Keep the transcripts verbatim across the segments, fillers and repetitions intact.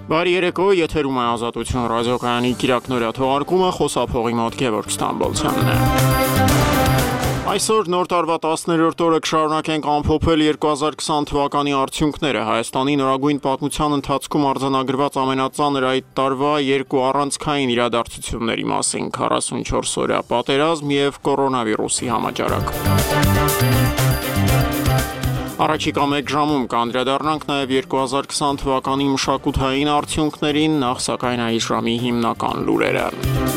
Բարի երեկո, եթերում է Ազատություն ռադիոկայանի կիրակնօրյա թողարկումը, խոսափողի մոտ Գևորգ Ստամբոլցյանն է։ Այսօր նոր տարվա տասներորդ օրը կշարունակենք ամփոփել երկու հազար քսան թվականի արդյունքները։ Հայաստանի նորագույն պատմության ընթացքում արձանագրված ամենածանր այդ տարվա երկու առանցքային իրադարձությունների մասին՝ քառասունչորս օրյա պատերազմ և կորոնավիրուսի համաճարակ։ Առաջիկա մեկ ժամում կանդրադառնանք նաև երկու հազար քսան թվականի մշակութային արդյունքներին, նախ սակայն այս ժամի հիմնական լուրերը։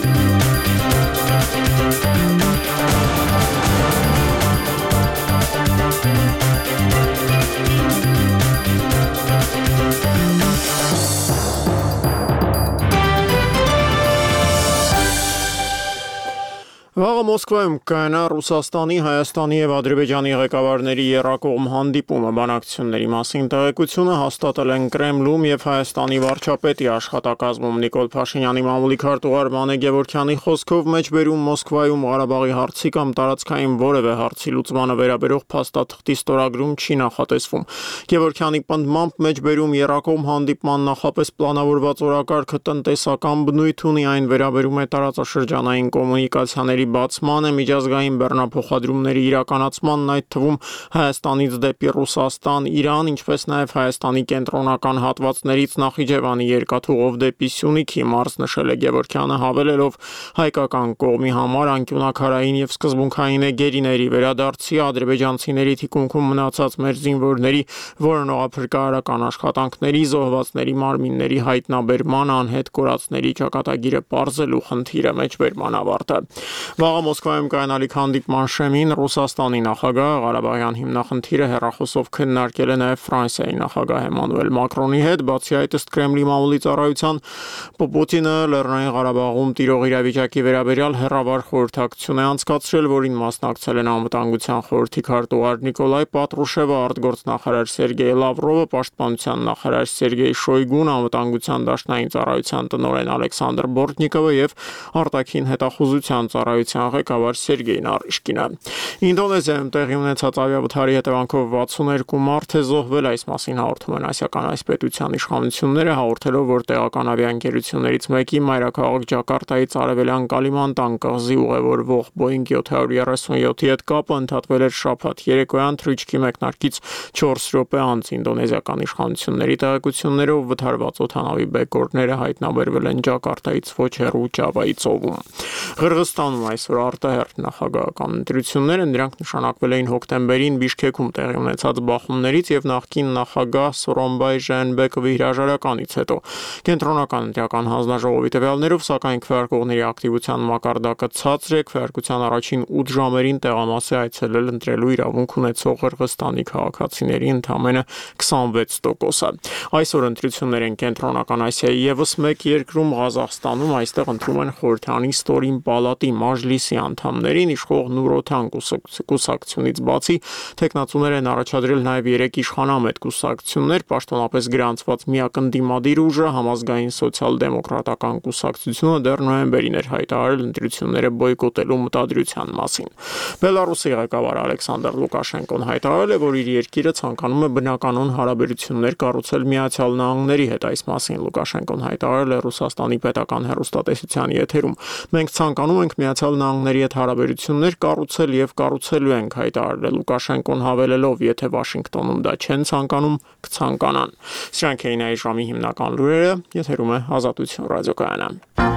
Վաղը Մոսկվայում կայանա Ռուսաստանի, Հայաստանի և Ադրբեջանի ղեկավարների եռակողմ հանդիպումը։ Բանակցությունների մասին տեղեկությունը հաստատել են Կրեմլում և Հայաստանի վարչապետի աշխատակազմում։ Նիկոլ Փաշինյանի մամուլի քարտուղար Մանե Գևորգյանի խոսքով մեջբերում Մոսկվայում Ղարաբաղի հարցի կամ տարածքային որևէ հարցի լուծմանը վերաբերող փաստաթղթի ստորագրում չի նախատեսվում։ Գևորգյանի պնդմամբ մեջբերում եռակողմ հանդիպման նախապես պլանավորված օրակարգը տնտեսական բնույթ ունի, այն վերաբերում է տարածաշրջանային կոմունիկացիաների բացմանը, միջազգային բեռնափոխադրումների իրականացմանն, այդ թվում Հայաստանից դեպի Ռուսաստան, Իրան, ինչպես նաև Հայաստանի կենտրոնական հատվածներից Նախիջևանի երկաթուղով դեպի Սյունիքի մարզ, նշել է Գևորգյանը, հավելելով հայկական կողմի համար անկյունաքարային և սկզբունքային է գերիների վերադարձի, ադրբեջանցիների թիկունքում մնացած մեր զինվորների որոնողափրկարարական աշխատանքների, զոհվածների մարմինների հայտնաբերման, անհետ կորածների ճակատագիրը պարզելու խնդիրը մեջբերման ավարտը։ Վաղը Մոսկվայում կայանալիք հանդիպման շեմին Ռուսաստանի նախագահը Ղարաբաղյան հիմնախնդիրը հեռախոսով քննարկել է նաև Ֆրանսիայի նախագահ Էմանուել Մակրոնի հետ, բացի այդ ըստ Կրեմլի մամուլի ծառայության Պուտինը Լեռնային Ղարաբաղում տիրող իրավիճակի վերաբերյալ հեռավար խորհրդակցություն է անցկացրել, որին մասնակցել են Անվտանգության խորհրդի քարտուղար Նիկոլայ Պատրուշևը, արտգործնախարար Սերգեյ Լավրովը, պաշտպանության նախարար Սերգեյ Շոյգուն, Անվտանգության դաշնային ծառայության տնօրեն Ալեքսանդր Բորտնիկովը և արտաքին հետախուզության ծառայության ղեկավար Սերգեյ Նարիշկինը։ Ինդոնեզիայում տեղի ունեցած ավիավթարի հետևանքով վաթսունհինգ մարդ է զոհվել, այս մասին հաղորդում են ասիական այս պետության իշխանությունները, հաղորդելով, որ տեղական ավիաընկերություններից մեկի մայրաքաղաք Ջակարտայից արևելյան Կալիմանտան կղզի ուղևորվող Boeing seven thirty-seven հետ կապը ընդհատվել էր շաբաթ երեկոյան թռիչքի մեկնարկից չորս րոպե անց։ Ինդոնեզիական իշխանությունների տեղեկություններով վթարված օդանավի բեկորները հայտնաբերվել են Ջակարտայից ոչ հեռու Ջավայի ծովում։ Ղրղստանում այսօր արտահերթ նախագահական ընտրություններ են, դրանք նշանակվել էին հոկտեմբերին Բիշքեքում տեղի ունեցած բախումներից և նախկին նախագահ Սորոնբայ Ժեընբեկովի հրաժարականից հետո։ Կենտրոնական ընտրական հանձնաժողովի տվյալներով, սակայն քվեարկողների ակտիվության մակարդակը ցածր է, քվեարկության առաջին ութ ժամերին տեղամաս է այցելել ընտրելու իրավունք ունեցող Ղրղստանի քաղաքացիների ընդամենը քսանվեց տոկոսը։ Այսօր ընտրություններ են Կենտրոնական Ասիայի ևս մեկ երկրում՝ Ղազախստանում, այստեղ ընտրում են խորհրդանի ստորին պալատի Մաջլիսի անդամներին, իշխող Նուրօթան կուսակցությունից բացի թեկնածուներ են առաջադրել նաև երեք իշխանամետ կուսակցություններ, պաշտոնապես գրանցված միակ ընդդիմադիր ուժը Համազգային սոցիալ-դեմոկրատական կուսակցությունը դեռ նոյեմբերին էր հայտարարել ընտրությունները բոյկոտելու մտադրության մասին։ Բելարուսի ղեկավար Ալեքսանդր Լուկաշենկոն հայտարարել է, որ իր երկիրը ցանկանում է բնականոն հարաբերություններ կառուցել Միացյալ Նահանգների հետ, այս մասին Լուկաշենկոն հայտարարել է Ռուսաստանի պետական հեռուստատեսության եթերում։ Մենք ցանկանում ենք Միացյալ Նահանգների հետ հարաբերություններ կառուցել և կառուցելու ենք, հայտարարել է Լուկաշենկոն, հավելելով, եթե Վաշինգտոնում դա չեն ցանկանում, կցանկանան։ Սրանք էին այս ժամի հիմնական լուրերը, եթերում է Ազատություն ռադիոկայանը։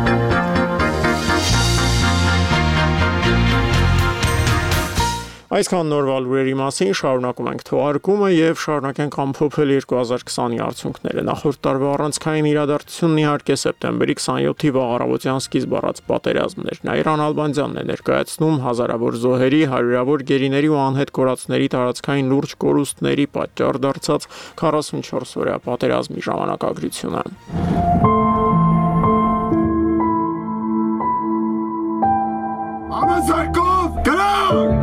Այսքան նորվա լուրերի մասին, շարունակում ենք թողարկումը և շարունակենք ամփոփել երկու հազար քսանի արդյունքները։ Նախորդ տարվա առանցքային իրադարձությունն իհարկե սեպտեմբերի քսանյոթի վաղ առավոտյան սկիզբ առած պատերազմն էր։ Նաիրան Ալբանդյանն է ներկայացնում հազարավոր զոհերի, հարյուրավոր գերիների ու անհետ կորածների տարածքային լուրջ կորուստների պատճառ դարձած քառասունչորս օրյա պատերազմի ժամանակագրությունը։ Համազարգով գրավ!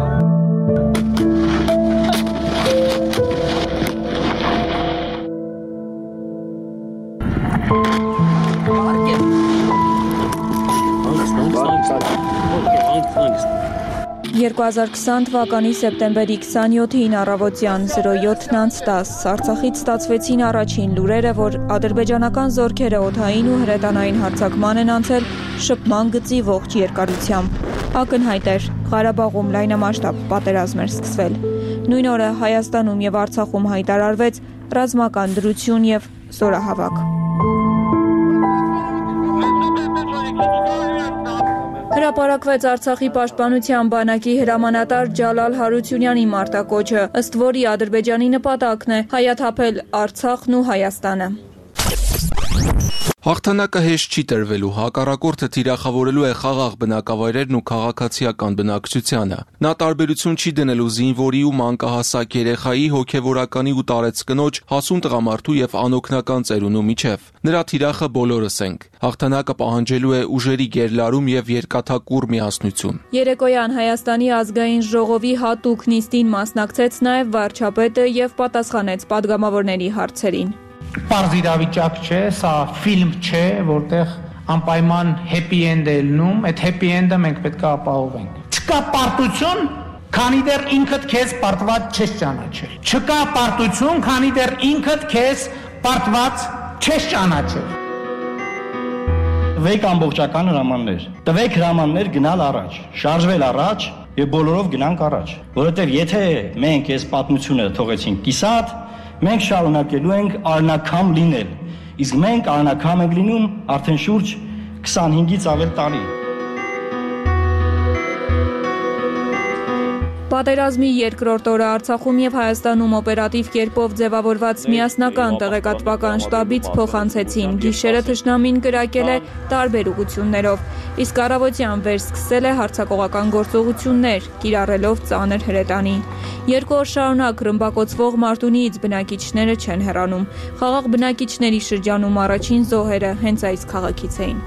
երկու երկու հազար քսան թվականի սեպտեմբերի քսանյոթին առավոտյան զրո յոթ տասը Արցախից ստացվեցին առաջին լուրերը, որ ադրբեջանական զորքերը օդային ու հրետանային հարձակման են անցել շփման գծի ողջ երկարությամբ։ Ակնհայտ էր, Ղարաբաղում լայնամասշտաբ պատերազմ էր սկսվել։ Նույն օրը Հայաստանում եւ Արցախում հայտարարվեց ռազմական դրություն եւ զորահավաք։ Հրապարակվեց Արցախի պաշտպանության բանակի հրամանատար Ջալալ Հարությունյանի մարտակոչը, ըստ որի Ադրբեջանի նպատակն է հայաթափել Արցախն ու Հայաստանը։ Հաղթանակը հեշտ չի տրվելու, հակառակորդը թիրախավորելու է խաղաղ բնակավայրերն ու քաղաքացիական բնակչությանը։ Նա տարբերություն չի դնելու զինվորի ու մանկահասակ երեխայի, հոգևորականի ու տարեց կնոջ, հասուն տղամարդու եւ անօգնական ծերունու միջև։ Նրա թիրախը բոլորս ենք։ Հաղթանակը պահանջելու է ուժերի գերլարում եւ երկաթակուռ միասնություն։ Երեկոյան Հայաստանի ազգային ժողովի հատուկ նիստին մասնակցեց նաեւ վարչապետը եւ պատասխանեց падգամավորների հարցերին։ Պարզ իրավիճակ չէ, սա ֆիլմ չէ, որտեղ անպայման happy end է ելնում, այդ happy end-ը մենք պետք է ապահովենք։ Չկա պարտություն, քանի դեռ ինքդ քեզ պարտված չես ճանաչել։ Չկա պարտություն, քանի դեռ ինքդ քեզ պարտված չես ճանաչել։ Տվեք ամբողջական հրամաններ, տվեք հրամաններ գնալ առաջ, շարժվել առաջ եւ բոլորով գնանք առաջ, որովհետեւ եթե մենք այս պատմությունը թողեցինք կիսատ, մենք շարունակելու ենք արնակամ լինել, իսկ մենք արնակամ ենք լինում արդեն շուրջ քսանհինգից ավել տարի։ Պատերազմի երկրորդ օրը Արցախում եւ Հայաստանում օպերատիվ կերպով ձևավորված միասնական տեղեկատվական շտաբից փոխանցեցին, գիշերը թշնամին կրակել է տարբեր ուղղություններով, իսկ առավոտյան վերսկսել է հարձակողական գործողություններ, կիրառելով ծանր հրետանի։ Երկու օր շարունակ ռմբակոծվող Մարտունիից բնակիչները չեն հեռանում։ Խաղաղ բնակիչների շրջանում առաջին զոհերը հենց այս քաղաքից էին։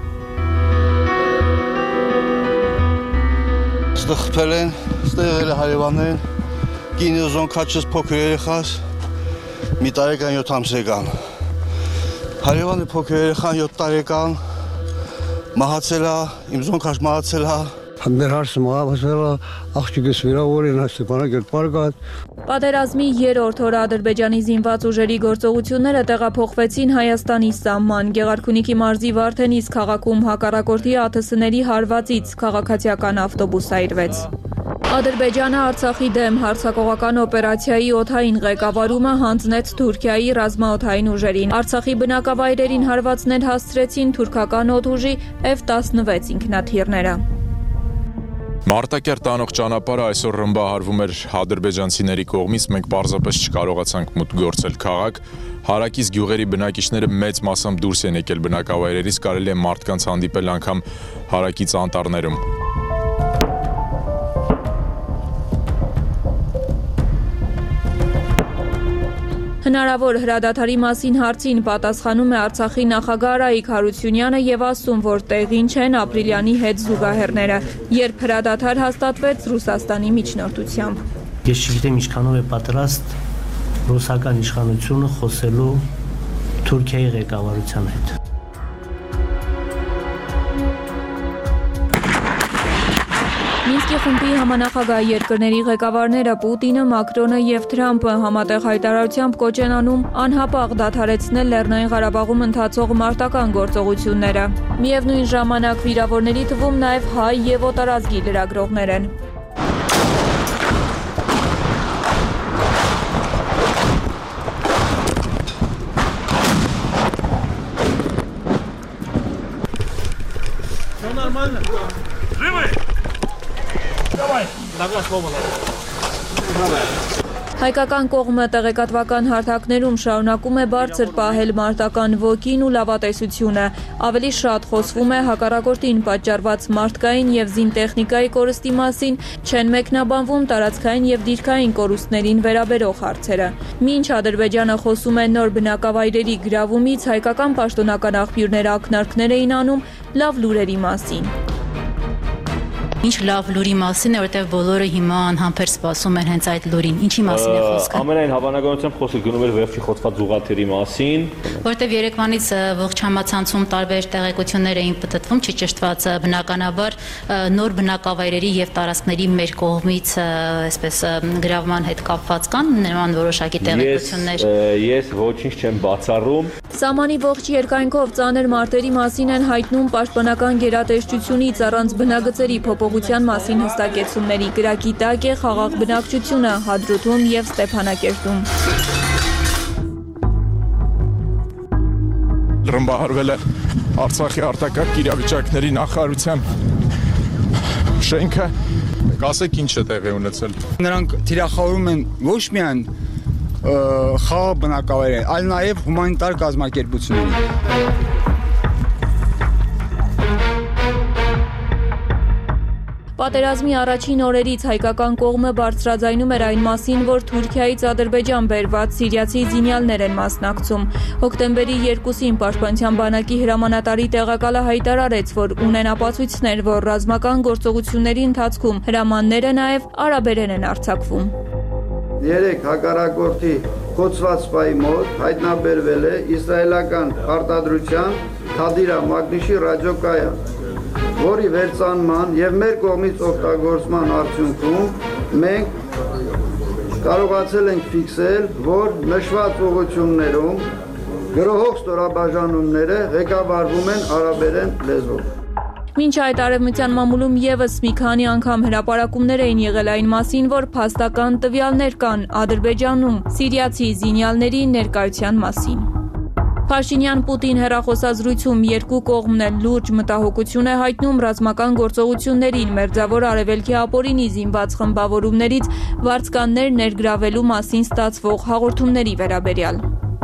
Ստեղ խփել են, ստեղ եղել է հարևաններ, կինը զոնքաչս փոքր երեխաս, մի տարեկան յոթ ամսեկան։ Հարևանը փոքր երեխան յոթ տարեկան, մահացել է, իմ զոնքաչ մահացել է։ Մեր հարցը մահացել է, աղջիկս վիրավորին, Ստեփանակերտ Պատերազմի երրորդ օրը Ադրբեջանի զինված ուժերի գործողությունները տեղափոխվեցին Հայաստանի սահման, Գեղարքունիքի մարզի Վարդենիս քաղաքում հակառակորդի ԱԹՍ-ների հարվածից քաղաքացիական ավտոբուս այրվեց։ Ադրբեջանը Արցախի դեմ հարձակողական օպերացիայի օդային ղեկավարումը հանձնեց Թուրքիայի ռազմաօդային ուժերին։ Արցախի բնակավայրերին հարվածներ հասցրեցին թուրքական օդուժի F տասնվեց ինքնաթիռները։ Մարտակերտ տանող ճանապարհը այսօր ռմբահարվում էր ադրբեջանցիների կողմից, մենք պարզապես չկարողացանք մուտք գործել քաղաք։ Հարակից գյուղերի բնակիչները մեծ մասամբ դուրս են եկել բնակավայրերից, կարելի է մարդկանց հանդիպել անգամ հարակից անտառներում։ Հնարավոր հրադադարի մասին հարցին պատասխանում է Արցախի նախագահ Արայիկ Հարությունյանը եւ ասում, որ տեղին չեն ապրիլյանի հետ զուգահեռները, երբ հրադադար հաստատվեց Ռուսաստանի միջնորդությամբ։ Ես չգիտեմ ինչքանով է պատրաստ ռուսական իշխանությունը խոսելու Թուրքիայի ղեկավարության հետ։ Մինսկի խմբի համանախագահ երկրների ղեկավարները Պուտինը, Մակրոնը եւ Թրամփը համատեղ հայտարարությամբ կոչ են անում անհապաղ դադարեցնել Լեռնային Ղարաբաղում ընթացող մարտական գործողությունները։ Միևնույն ժամանակ վիրավորների թվում նաեւ հայ եւ օտարազգի լրագրողներ են։ Հայկական կողմը տեղեկատվական հարթակներում շարունակում է բարձր պահել մարտական ոգին ու լավատեսությունը, ավելի շատ խոսվում է հակառակորդին պատճառված մարդկային եւ զինտեխնիկայի կորստի մասին, չեն մեկնաբանվում տարածքային եւ դիրքային կորուստներին վերաբերող հարցերը։ Մինչ Ադրբեջանը խոսում է նոր բնակավայրերի գրավումից, հայկական պաշտոնական աղբյուրները ակնարկներ էին անում լավ լուրերի մասին։ Ինչ լավ լուրի մասին է, որտեղ բոլորը հիմա անհամբեր սպասում են հենց այդ լուրին։ Ինչի մասին է խոսքը։ Ամենայն հավանականությամբ խոսքը գնում էր վերջի խոցված ուղղաթիռի մասին, որտեղ Երևանից ողջ համացանցում տարբեր տեղեկություններ էին պտտվում, չճշտված բնականաբար նոր բնակավայրերի եւ տարածքների մեր կողմից այսպես գրավման հետ կապված կան նման որոշակի տեղեկություններ։ Ես ոչինչ չեմ բացառում։ Սահմանի ողջ երկայնքով ծանր մարտերի մասին են հայտնում պաշտպանական գերատեսչությունից առանց բնագծերի փոփոխության մասին հստակեցումների գրակի տակ է խաղաղ բնակչությունը Հադրութում եւ Ստեփանակերտում։ Ռմբահարվել է Արցախի արտակարգ իրավիճակների նախարարության շենքը, ասեք ինչ է տեղի ունեցել։ Նրանք թիրախավորում են ոչ միայն խաղաղ բնակավայրեր, այլ նաև հումանիտար կազմակերպությունների։ Պատերազմի առաջին օրերից հայկական կողմը բարձրաձայնում էր այն մասին, որ Թուրքիայից Ադրբեջան բերված սիրիացի զինյալներ են մասնակցում։ Հոկտեմբերի երկուսին Պաշտպանության բանակի հրամանատարի տեղակալը հայտարարեց, որ ունեն ապացույցներ, որ ռազմական գործողությունների ընթացքում հրամանները նաև արաբերեն են արձակվում։ Երեք հակառակորդի խոցված սպայի մոտ հայտնաբերվել է իսրայելական արտադրության Թադիրա մագնիշի ռադիոկայան, որի վերծանման եւ մեր կողմից օգտագործման արդյունքում մենք կարողացել ենք ֆիքսել, որ նշված ուղղություններում գրոհող ստորաբաժանումները ղեկավարվում են արաբերեն լեզվով։ Մինչ այդ արևմտյան մամուլում եւս մի քանի անգամ հրապարակումներ էին եղել այն մասին, որ փաստական տվյալներ կան Ադրբեջանում սիրիացի զինյալների ներկայության մասին։ Փաշինյան-Պուտին հեռախոսազրույցում երկու կողմն էլ լուրջ մտահոգություն է հայտնում ռազմական գործողություններին Մերձավոր Արևելքի ապօրինի զինված խմբավորումներից վարձկաններ ներգրավելու մասին ստացվող հաղորդումների վերաբերյալ։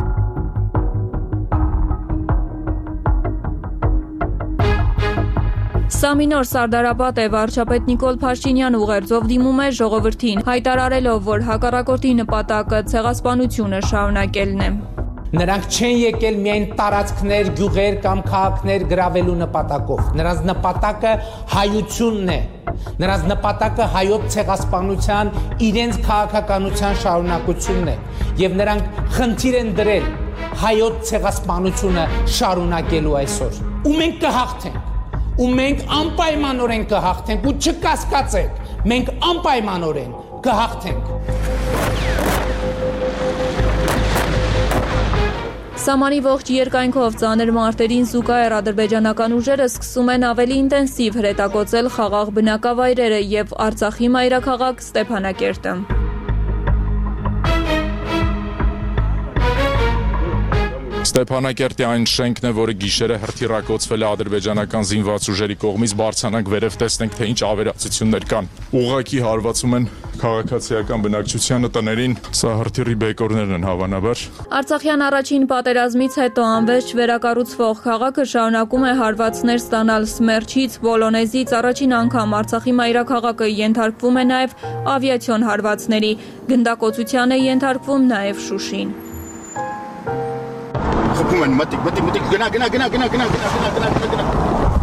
Սա մի նոր Սարդարապատ է, վարչապետ Նիկոլ Փաշինյան ուղերձով դիմում է ժողովրդին, հայտարարելով, որ հակառակորդի նպատակը ցեղասպանությունը շարունակելն է։ Նրանք չեն եկել միայն տարածքներ, գյուղեր կամ քաղաքներ գրավելու նպատակով։ Նրանց նպատակը հայությունն է։ Նրանց նպատակը հայոց ցեղասպանության, իրենց քաղաքականության շարունակությունն է։ Եվ նրանք խնդիր են դրել հայոց ցեղասպանությունը շարունակելու այսօր։ Ու մենք կհաղթենք։ Ու մենք անպայմանորեն կհաղթենք ու չկասկածեք, մենք անպայմանորեն կհաղթենք։ Սամանի ողջ երկայնքով ծանր մարտերին զուգահեռ ադրբեջանական ուժերը սկսում են ավելի ինտենսիվ հրետակոծել խաղաղ բնակավայրերը եւ Արցախի մայրաքաղաք Ստեփանակերտը։ Ստեփանակերտի այն շենքն է, որը գիշերը հրթիռակոծվել է ադրբեջանական զինված ուժերի կողմից, բարձրանանք վերև տեսնենք, թե ինչ ավերածություններ կան։ Ուղղակի հարվածում են քաղաքացիական բնակչությանը, տներին, սա հրթիռի բեկորներն են հավանաբար։ Արցախյան առաջին պատերազմից հետո անվերջ վերակառուցվող քաղաքը շարունակում է հարվածներ ստանալ Սմերչից, Պոլոնեզից, առաջին անգամ Արցախի մայրաքաղաքը ենթարկվում է նաև ավիացիոն հարվածների, գնդակոծության է ենթարկվում նաև Շուշին։ Խփում են մտիկ, մտիկ, մտիկ, գնա, գնա, գնա, գնա, գնա, գնա, գնա, գնա, գնա։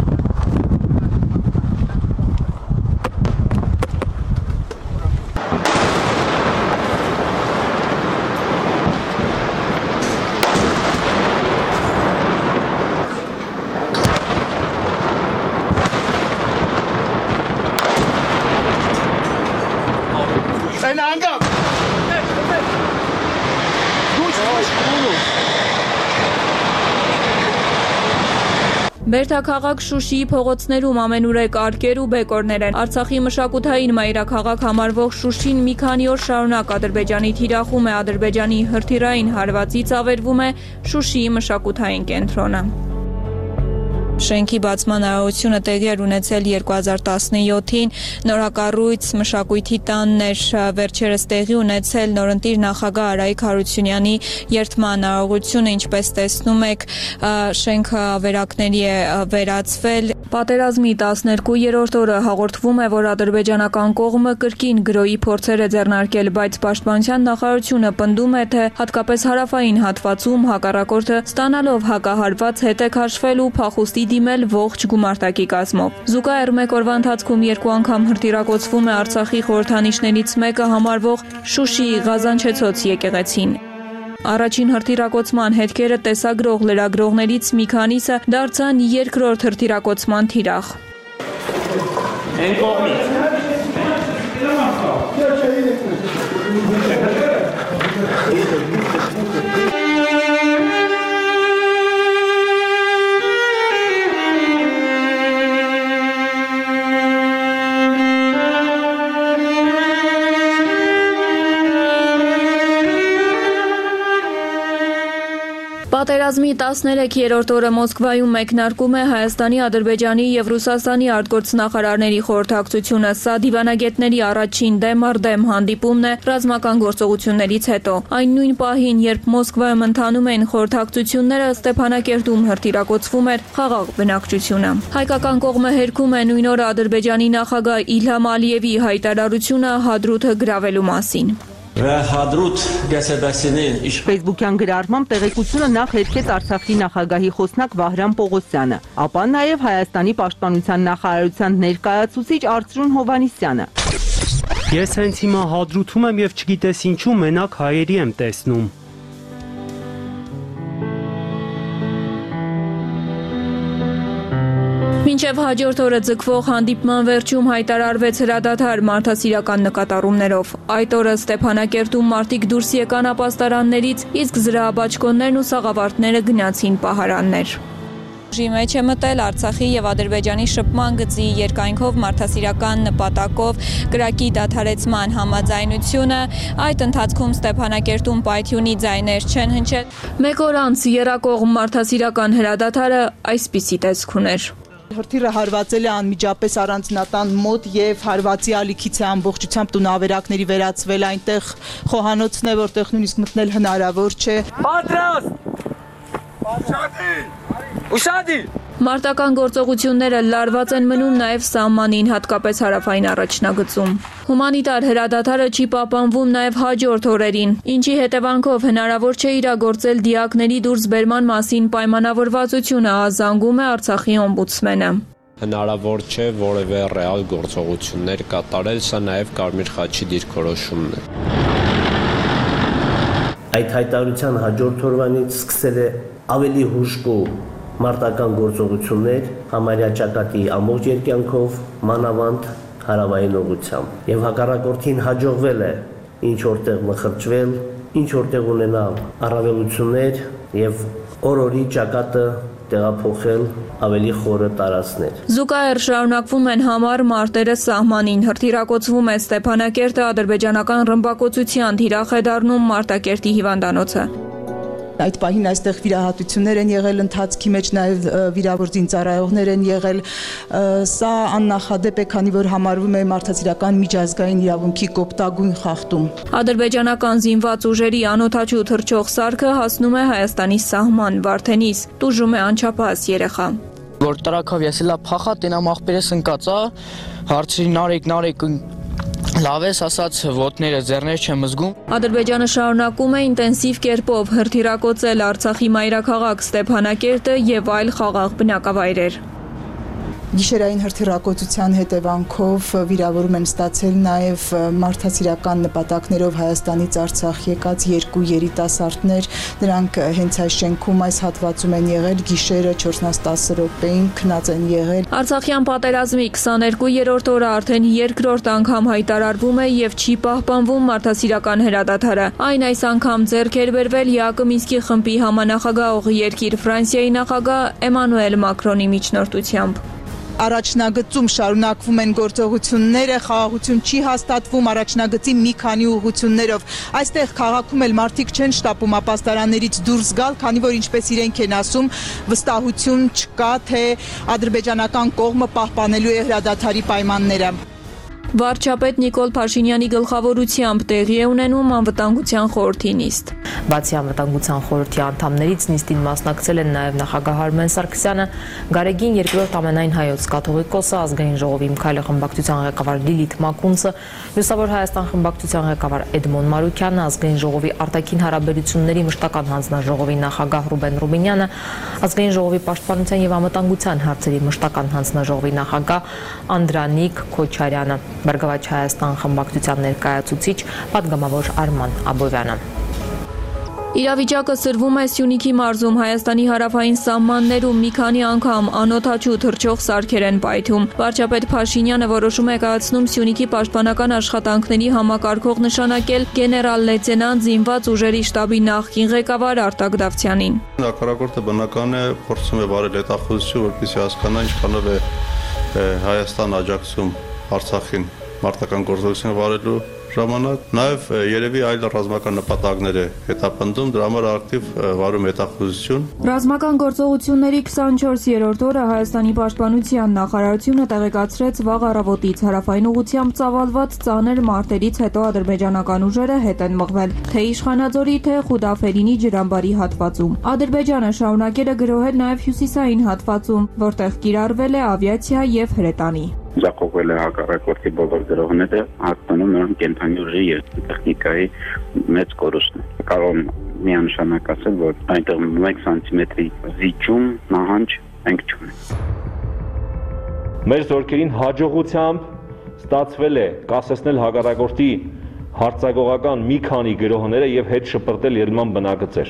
Այն անգամ։ Բերդաքաղաք Շուշիի փողոցներում ամենուրեք արկեր ու բեկորներ են։ Արցախի մշակութային մայրաքաղաք համարվող Շուշին մի քանի օր շարունակ Ադրբեջանի թիրախում է, Ադրբեջանի հրթիռային հարվածից ավերվում է Շուշիի մշակութային կենտրոնը։ Շենքի բացման արարողությունը տեղի էր ունեցել երկու հազար տասնյոթին, նորակառույց մշակույթի տանն էր վերջերս տեղի ունեցել նորընտիր նախագահ Արայիկ Հարությունյանի երթման արարողությունը, ինչպես տեսնում եք, շենքը ավերակների է վերածվել։ Պատերազմի տասներկուերորդ օրը հաղորդվում է, որ ադրբեջանական կողմը կրկին գրոյի փորձեր է ձեռնարկել, բայց պաշտպանության նախարարությունը պնդում է, թե հատկապես հարավային հատվածում հակառակորդը ստանալով հակահարված հետ է քաշվել ու փախուստի դիմել ողջ գումարտակի կազմով։ Զուգահեռ մեկ օրվա ընթացքում երկու անգամ հրթիռակոծվում է Արցախի խորհրդանիշներից մեկը համարվող Շուշիի Ղազանչեցոց եկեղեցին։ Առաջին հրթիռակոծման հետքերը տեսագրող լրագրողներից մի քանիսը դարձան երկրորդ հրթիռակոծման թիրախ։ Պատերազմի տասներեքերորդ օրը Մոսկվայում մեկնարկում է Հայաստանի, Ադրբեջանի և Ռուսաստանի արտգործնախարարների խորհրդակցությունը։ Սա դիվանագետների առաջին դեմ առ դեմ հանդիպումն է ռազմական գործողություններից հետո։ Այն նույն պահին, երբ Մոսկվայում ընթանում էին խորհրդակցությունները, Ստեփանակերտում հրթիռակոծվում էր խաղաղ բնակչությունը։ Հայկական կողմը հերքում է նույն օրը Ադրբեջանի նախագահ Իլհամ Ալիևի հայտարարությունը Հադրութը գրավելու մասին։ Ֆեյսբուքյան գրառմամբ տեղեկությունը նախ հերքեց Արցախի նախագահի խոսնակ Վահրամ Պողոսյանը, ապա նաև Հայաստանի պաշտպանության նախարարության ներկայացուցիչ Արծրուն Հովհաննիսյանը։ Ես հենց հիմա Հադրութում եմ և չգիտես ինչու մենակ հայերի եմ տեսնում։ Մինչև հաջորդ օրը ձգվող հանդիպման վերջում հայտարարվեց հրադադար մարդասիրական նկատառումներով։ Այդ օրը Ստեփանակերտում մարդիկ դուրս եկան ապաստարաններից, իսկ զրահաբաճկոններն ու սաղավարտները գնացին պահարաններ։ Ուժի մեջ է մտել Արցախի և Ադրբեջանի շփման գծի երկայնքով մարդասիրական նպատակով կրակի դադարեցման համաձայնությունը, այդ ընթացքում Ստեփանակերտում պայթյունի ձայներ չեն հնչել։ Մեկ օր անց եռակողմ մարդասիրական հրադադարը այսպիսի տեսք ուներ։ Հրթիռը հարվածել է անմիջապես առանձնատան մոտ և հարվածի ալիքից է ամբողջությամբ տունավերակների վերածվել այնտեղ խոհանոցն է, որտեղ նույնիսկ մտնել հնարավոր չէ։ Պատրաստ! Ուշադի! Մարտական գործողությունները լարված են մնում նաև սահմանին, հատկապես հարավային առաջնագծում։ Հումանիտար հրադադարը չի պահպանվում նաև հաջորդ օրերին, ինչի հետևանքով հնարավոր չէ իրագործել դիակների դուրսբերման մասին պայմանավորվածությունը, զանգում է Արցախի օմբուդսմենը։ Հնարավոր չէ որևէ ռեալ գործողություններ կատարել, սա նաև Կարմիր խաչի դիրքորոշումն է։ Այդ հայտարարության հաջորդ օրվանից սկսել է ավելի հուժկու մարտական գործողություններ համարյա ճակատի ամբողջ երկայնքով, մանավանդ հարավային ուղղությամբ։ Եվ հակառակորդին հաջողվել է ինչ որտեղ մխրճվել, ինչ որտեղ ունենալ առավելություններ եւ օր-օրի ճակատը տեղափոխել ավելի խորը տարածքներ։ Զուգահեռ շարունակվում են համառ մարտերը սահմանին, հրթիռակոծվում է Ստեփանակերտը, ադրբեջանական ռմբակոծության թիրախ է դառնում Մարտակերտի հիվանդանոցը։ Այդ պահին այստեղ վիրահատություններ են եղել, ընթացքի մեջ նաև վիրավոր զինծառայողներ են եղել։ Սա աննախադեպ է, քանի որ համարվում է մարդասիրական միջազգային իրավունքի կոպտագույն խախտում։ Ադրբեջանական զինված ուժերի անօդաչու թռչող սարքը հասնում է Հայաստանի սահման, Վարդենիս, տուժում է անչափահաս երեխա։ Որ տրակով եսելա փախա, տենամ աղբերս ընկածա, հարցրի նարեկ, նարեկ լավ ես ասած ոտները ձեռներ չեմ զգում։ Ադրբեջանը շարունակում է ինտենսիվ կերպով հրթիռակոծել Արցախի մայրաքաղաք Ստեփանակերտը եւ այլ խաղաղ բնակավայրեր։ Գիշերային հրթիռակոծության հետևանքով վիրավորում են ստացել նաև մարդասիրական նպատակներով Հայաստանից Արցախ եկած երկու երիտասարդներ, նրանք հենց այս շենքում այս հատվածում են եղել, գիշերը չորսից տասը րոպեին քնած են եղել։ Արցախյան պատերազմի քսաներկուերորդ օրը արդեն երկրորդ անգամ հայտարարվում է եւ չի պահպանվում մարդասիրական հրադադարը։ Այն այս անգամ ձեռք էր բերվել ԵԱԿ Մինսկի խմբի համանախագահող երկիր Ֆրանսիայի նախագահ Էմանուել Մակրոնի միջնորդությամբ։ Առաջնագծում շարունակվում են գործողությունները, խաղաղություն չի հաստատվում առաջնագծի մի քանի ուղղություններով։ Այստեղ քաղաքում էլ մարդիկ չեն շտապում ապաստարաններից դուրս գալ, քանի որ ինչպես իրենք են ասում, վստահություն չկա, թե ադրբեջանական կողմը պահպանելու է հրադադարի պայմանները։ Վարչապետ Նիկոլ Փաշինյանի գլխավորությամբ տեղի է ունենում անվտանգության խորհրդի նիստ։ Բացի անվտանգության խորհրդի անդամներից նիստին մասնակցել են նաև նախագահ Արմեն Սարգսյանը, Գարեգին երկրորդ ամենայն հայոց կաթողիկոսը, ազգային ժողովի Մքայլը խմբակցության ղեկավար Լիլիթ Մակունցը, Լուսավոր Հայաստան խմբակցության ղեկավար Էդմոն Մարուկյանը, ազգային ժողովի արտաքին հարաբերությունների մշտական հանձնաժողովի նախագահ Ռուբեն Ռուբինյանը, ազգային ժողովի պաշտպանության եւ անվտանգության հարցերի մշտական հանձնաժողովի նախագահ Անդրանիկ Քոչարյանը, Բարգավաճ Հայաստան խմբակցության ներկայացուցիչ պատգամավոր Արման Աբովյանը։ Իրավիճակը սրվում է Սյունիքի մարզում, Հայաստանի հարավային սահմաններում մի քանի անգամ անօդաչու թռչող սարքեր են պայթում։ Վարչապետ Փաշինյանը որոշում է կայացնում Սյունիքի պաշտպանական աշխատանքների համակարգող նշանակել գեներալ լեյտենանտ զինված ուժերի շտաբի նախկին ղեկավար Արտակ Դավթյանին։ Հակառակորդը բնական է փորձում է վարել հետախուզություն, որպեսզի հասկանա ինչքանով է Հայաստան աջակցում Արցախին մարտական գործողություն վարելու ժամանակ, նաև երևի այլ ռազմական նպատակներ է հետապնդում, դրա համար ակտիվ վարում հետախուզություն։ Ռազմական գործողությունների քսանչորսերորդ օրը Հայաստանի պաշտպանության նախարարությունը տեղեկացրեց վաղ առավոտից հարավային ուղղությամբ ծավալված ծանր մարտերից հետո ադրբեջանական ուժերը հետ են մղվել, թե Իշխանաձորի, թե Խուդաֆերինի ջրամբարի հատվածում։ Ադրբեջանը շարունակել է գրոհել նաև հյուսիսային հատվածում, որտեղ կիրառվել է ավիացիա եւ հրետանի։ Ձախողվել է հակառակորդի բոլոր գրոհները, հատկանում նրան կենթանի ուժի եւ տեխնիկայի մեծ կորուստն է։ Կարող եմ միանշանակ ասել, որ այնտեղ մեկ սանտիմետրի զիջում նահանջ ենք չունենք։ Մեր զորքերին հաջողությամբ ստացվել է կասեցնել հակառակորդի հարձակողական մի քանի գրոհները եւ հետ շպրտել ելման բնակցեր։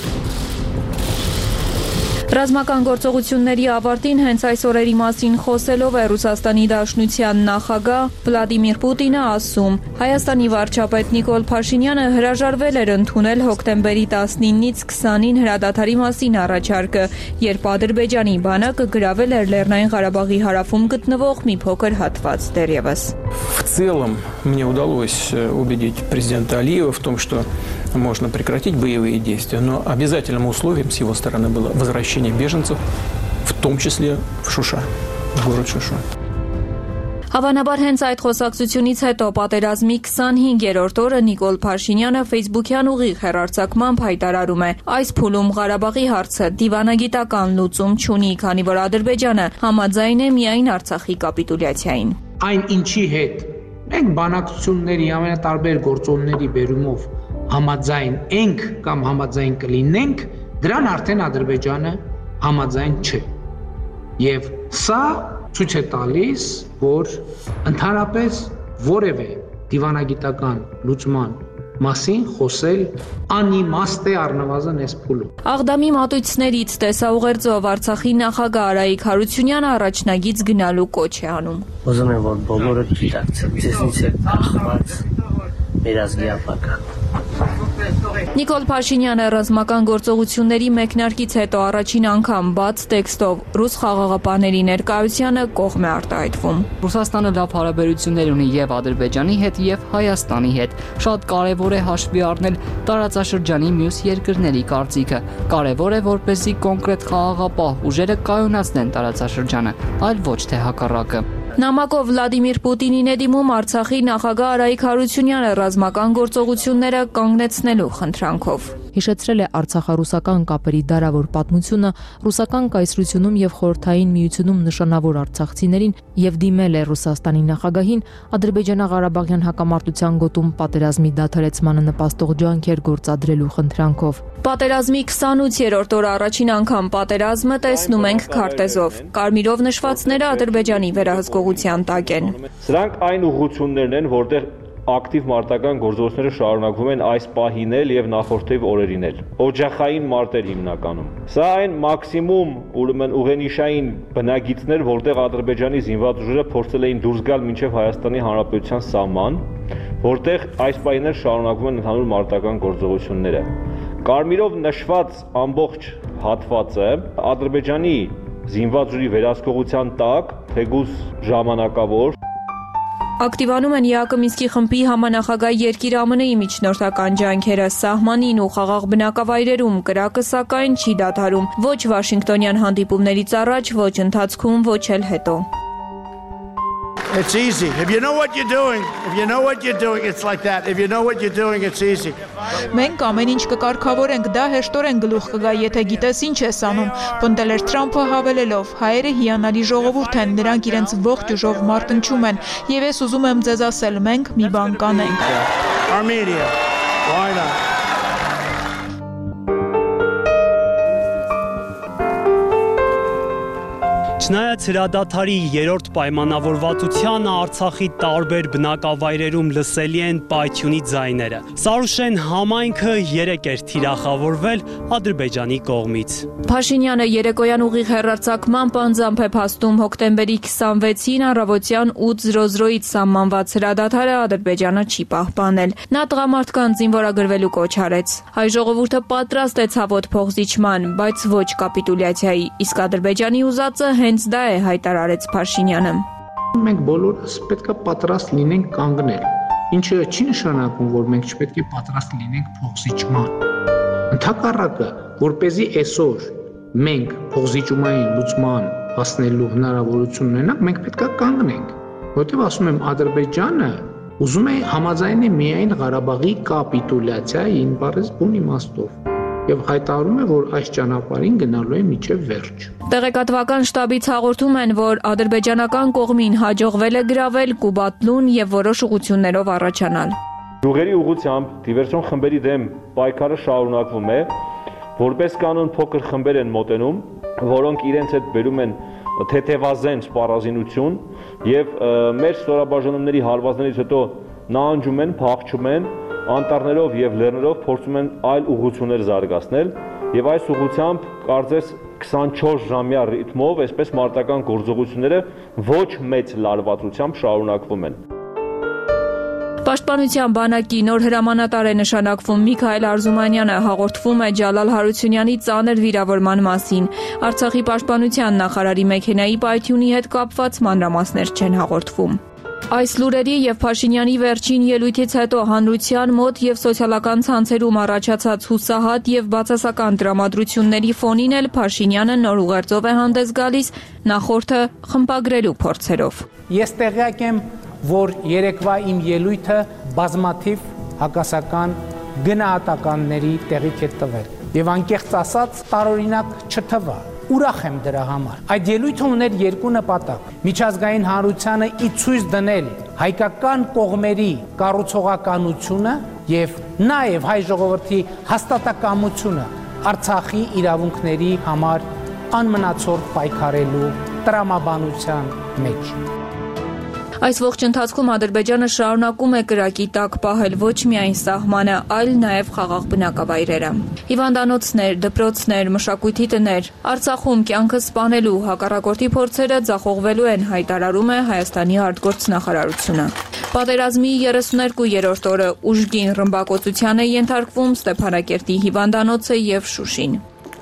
Ռազմական գործողությունների ավարտին հենց այս օրերի մասին խոսելով է Ռուսաստանի Դաշնության նախագահ Վլադիմիր Պուտինը ասում. Հայաստանի վարչապետ Նիկոլ Փաշինյանը հրաժարվել էր ընդունել հոկտեմբերի տասնինից քսանին հրադադարի մասին առաջարկը, երբ Ադրբեջանի բանակը գրավել էր Լեռնային Ղարաբաղի հարավում գտնվող մի փոքր հատված դեռևս։ В целом мне удалось убедить президента Алиева в том, что можно прекратить боевые действия, но обязательным условием с его стороны было возвращение беженцев, в том числе в Шуша, в город Шуша. Հավանաբար հենց այդ խոսակցությունից հետո պատերազմի քսանհինգերորդ օրը Նիկոլ Փաշինյանը Facebook-յան ուղիղ հեռարձակմամբ հայտարարում է. այս փուլում Ղարաբաղի հարցը դիվանագիտական լուծում չունի, քանի որ Ադրբեջանը համաձայն է միայն Արցախի կապիտուլյացիային։ Այն ինչի հետ մենք բանակցությունների ամենատարբեր գործոնների բերումով համաձայն ենք կամ համաձայն կլինենք, դրան արդեն Ադրբեջանը համաձայն չէ։ Եվ սա ցույց է տալիս, որ ընդհանրապես որևէ դիվանագիտական լուծման մասին խոսել անիմաստ է առնվազն այս փուլում։ Աղդամի մատույցներից տեսաուղերձով Արցախի նախագահ Արայիկ Հարությունյանը առաջնագիծ գնալու կոչ է անում։ Ուզում եմ, որ բոլորը գիտակցեն, ցեզնից է կախված մեր ազգի ապագան։ Նիկոլ Փաշինյանը ռազմական գործողությունների մեկնարկից հետո առաջին անգամ բաց տեքստով ռուս խաղաղապահների ներկայությանը կողմ է արտահայտվում։ Ռուսաստանը լավ հարաբերություններ ունի եւ Ադրբեջանի հետ եւ Հայաստանի հետ։ Շատ կարեւոր է հաշվի առնել տարածաշրջանի մյուս երկրների կարծիքը։ Կարեւոր է, որպեսզի կոնկրետ խաղաղապահ ուժերը կայունացնեն տարածաշրջանը, այլ ոչ թե հակառակը։ Նամակով Վլադիմիր Պուտինին է դիմում Արցախի նախագահ Արայիկ Հարությունյանը ռազմական գործողությունները կանգնեցնելու խնդրանքով։ Հիշեցրել է արցախա-ռուսական կապերի դարավոր պատմությունը, ռուսական կայսրությունում եւ խորհրդային միությունում նշանավոր արցախցիներին եւ դիմել է Ռուսաստանի նախագահին Ադրբեջանա-Ղարաբաղյան հակամարտության գոտում պատերազմի դադարեցմանը նպաստող ջանքեր գործադրելու խնդրանքով։ Պատերազմի քսանութերորդ օրը առաջին անգամ պատերազմը տեսնում ենք քարտեզով։ Կարմիրով նշվածները Ադրբեջանի վերահսկողության տակ են։ Սրանք այն ուղղություններն են, որտեղ ակտիվ մարտական գործողությունները շարունակվում են այս պահին էլ եւ նախորդիվ օրերին էլ։ Օջախային մարտեր հիմնականում։ Սա այն մաքսիմում ուրեմն ուղենիշային բնագիծներ, որտեղ Ադրբեջանի զինված ուժերը փորձել էին դուրս գալ մինչև Հայաստանի Հանրապետության սահման, որտեղ այս պահին էլ շարունակվում են ընդհանուր մարտական գործողությունները։ Կարմիրով նշված ամբողջ հատվածը Ադրբեջանի զինված ուժի վերահսկողության տակ, թեկուզ ժամանակավոր Ակտիվանում են ԵԱԿ Մինսկի խմբի համանախագահ երկիր ԱՄՆ-ի միջնորդական ջանքերը սահմանին ու խաղաղ բնակավայրերում, կրակը սակայն չի դադարում ոչ Վաշինգտոնյան հանդիպումներից առաջ, ոչ ընթացքում, ոչ էլ հետո։ It's easy. If you know what you're doing, if you know what you're doing, it's like that. If you know what you're doing, it's easy. Մենք ամեն ինչ կկարգավորենք, դա հեշտորեն գլուխ կգա, եթե գիտես ինչ ես անում, պնդել էր Թրամփը հավելելով. հայերը հիանալի ժողովուրդ են, նրանք իրենց ողջ ուժով մարտնչում են, եւ ես ուզում եմ ձեզ ասել, մենք մի բան կանենք. Armenia. Why not? Չնայած հրադադարի երրորդ պայմանավորվածությանը Արցախի տարբեր բնակավայրերում լսելի են պայթյունի ձայները։ Սարուշեն համայնքը երեկ էր թիրախավորվել Ադրբեջանի կողմից։ Փաշինյանը երեկոյան ուղիղ հեռարձակմամբ անձամբ է փաստում հոկտեմբերի քսանվեցին առավոտյան ութ զրո զրոյից սահմանված հրադադարը Ադրբեջանը չի պահպանել։ Նա տղամարդկանց զինվորագրվելու կոչ արեց։ Հայ ժողովուրդը պատրաստ է ցավոտ փոխզիջման, բայց ոչ կապիտուլյացիայի, իսկ Ադրբեջանի ուզածը հենց դա է հայտարարեց Փաշինյանը։ Մենք բոլորս պետք է պատրաստ լինենք կանգնել, ինչը չի նշանակում, որ մենք չպետք է պատրաստ լինենք փոխզիջման։ Ընդհակառակը, որպեսզի այսօր մենք փոխզիջումային լուծման հասնելու հնարավորություն ունենանք, մենք պետք է կանգնենք, որովհետև ասում եմ Ադրբեջանը ուզում է համաձայնել միայն Ղարաբաղի կապիտուլյացիային, բառից բուն իմաստով։ Եվ հայտարարում է, որ այս ճանապարհին գնալու է մինչև վերջ։ Տեղեկատվական շտաբից հաղորդում են, որ ադրբեջանական կողմին հաջողվել է գրավել Կուբատնուն եւ որոշ ուղություններով առաջանալ։ Գյուղերի ուղությամբ դիվերսիոն խմբերի դեմ պայքարը շարունակվում է, որպես կանոն փոքր խմբեր են մոտենում, որոնք իրենց հետ բերում են թեթևազեն սպառազինություն եւ մեր ստորաբաժանումների հարվածներից հետո նահանջում են, փախչում են անտառներով եւ լեռներով փորձում են այլ ուղղություններ զարգացնել եւ այս ուղղությամբ կարծես քսանչորս ժամյա ռիթմով այսպես մարտական գործողությունները ոչ մեծ լարվածությամբ շարունակվում են։ Պաշտպանության բանակի նոր հրամանատար է նշանակվում Միքայել Արզումանյանը, հաղորդվում է Ջալալ Հարությունյանի ծանր վիրավորման մասին։ Արցախի պաշտպանության նախարարի մեքենայի պայթյունի հետ կապված մանրամասներ չեն հաղորդվում։ Այս լուրերի եւ Փաշինյանի վերջին ելույթից հետո հանրության մոտ եւ սոցիալական ցանցերում առաջացած հուսահատ եւ բացասական տրամադրությունների ֆոնին էլ Փաշինյանը նոր ուղերձով է հանդես գալիս նախորդը խմբագրելու փորձերով։ Ես տեղյակ եմ, որ երեկվա իմ ելույթը բազմաթիվ հակասական գնահատականների տեղիք է տվել եւ անկեղծ ասած տարօրինակ չթվա։ Ուրախ եմ դրա համար։ Այդ ելույթը ուներ երկու նպատակ. միջազգային հանրությանը ի ցույց դնել հայկական կողմերի կառուցողականությունը եւ նաեւ հայ ժողովրդի հաստատակամությունը Արցախի իրավունքների համար անմնացորդ պայքարելու տրամաբանության մեջ։ Այս ողջ ընթացքում Ադրբեջանը շարունակում է կրակի տակ պահել ոչ միայն սահմանը, այլ նաև խաղաղ բնակավայրերը։ Հիվանդանոցներ, դպրոցներ, մշակույթի տներ, Արցախում կյանքը սպանելու հակառակորդի փորձերը ձախողվելու են, հայտարարում է Հայաստանի արտգործնախարարությունը։ Պատերազմի երեսուներկուերորդ օրը ուժգին ռմբակոծության է ենթարկվում Ստեփանակերտի հիվանդանոցը եւ Շուշին։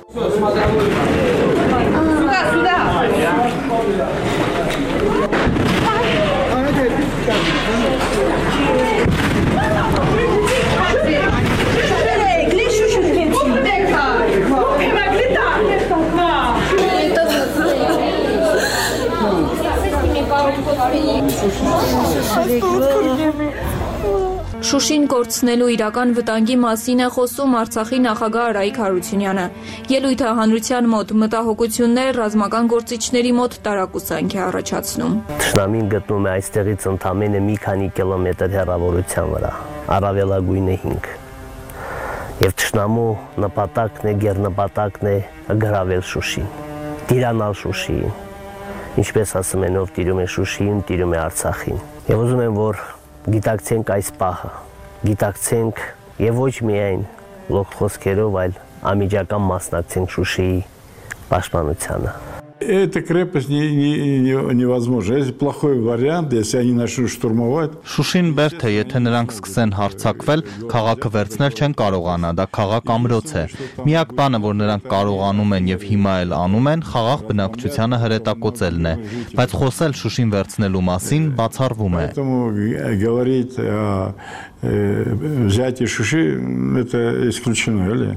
Շուշին կորցնելու իրական վտանգի մասին է խոսում Արցախի նախագահ Արայիկ Հարությունյանը։ Ելույթը հանրության մոտ մտահոգություններ, ռազմական գործիչների մոտ տարակուսանք է առաջացնում։ Թշնամին գտնում է այստեղից ընդամենը մի քանի կիլոմետր հեռավորության վրա, առավելագույնը հինգ։ Եվ թշնամու նպատակն է, գերնպատակն է գրավել Շուշին, տիրանալ Շուշիին։ Ինչպես ասում են, ով տիրում է Շուշիին, տիրում է Արցախին։ Եվ ուզում եմ, որ գիտակցենք այս պահը, գիտակցենք եւ ոչ միայն լոկ խոսքերով, այլ անմիջական մասնակցենք Շուշիի պաշտպանությանը։ Эта крепость не, не, не, невозможна. Если плохой вариант, если они начнут штурмовать. Շուշին բերդ է, եթե նրանք սկսեն հարձակվել, քաղաքը վերցնել չեն կարողանա, դա քաղաք ամրոց է։ Միակ բանը, որ նրանք կարողանում են եւ հիմա էլ անում են, խաղաղ բնակչությանը հրետակոծելն է, բայց խոսել Շուշին վերցնելու մասին բացառվում է։ Поэтому говорить о взятии Шуши это исключено, или?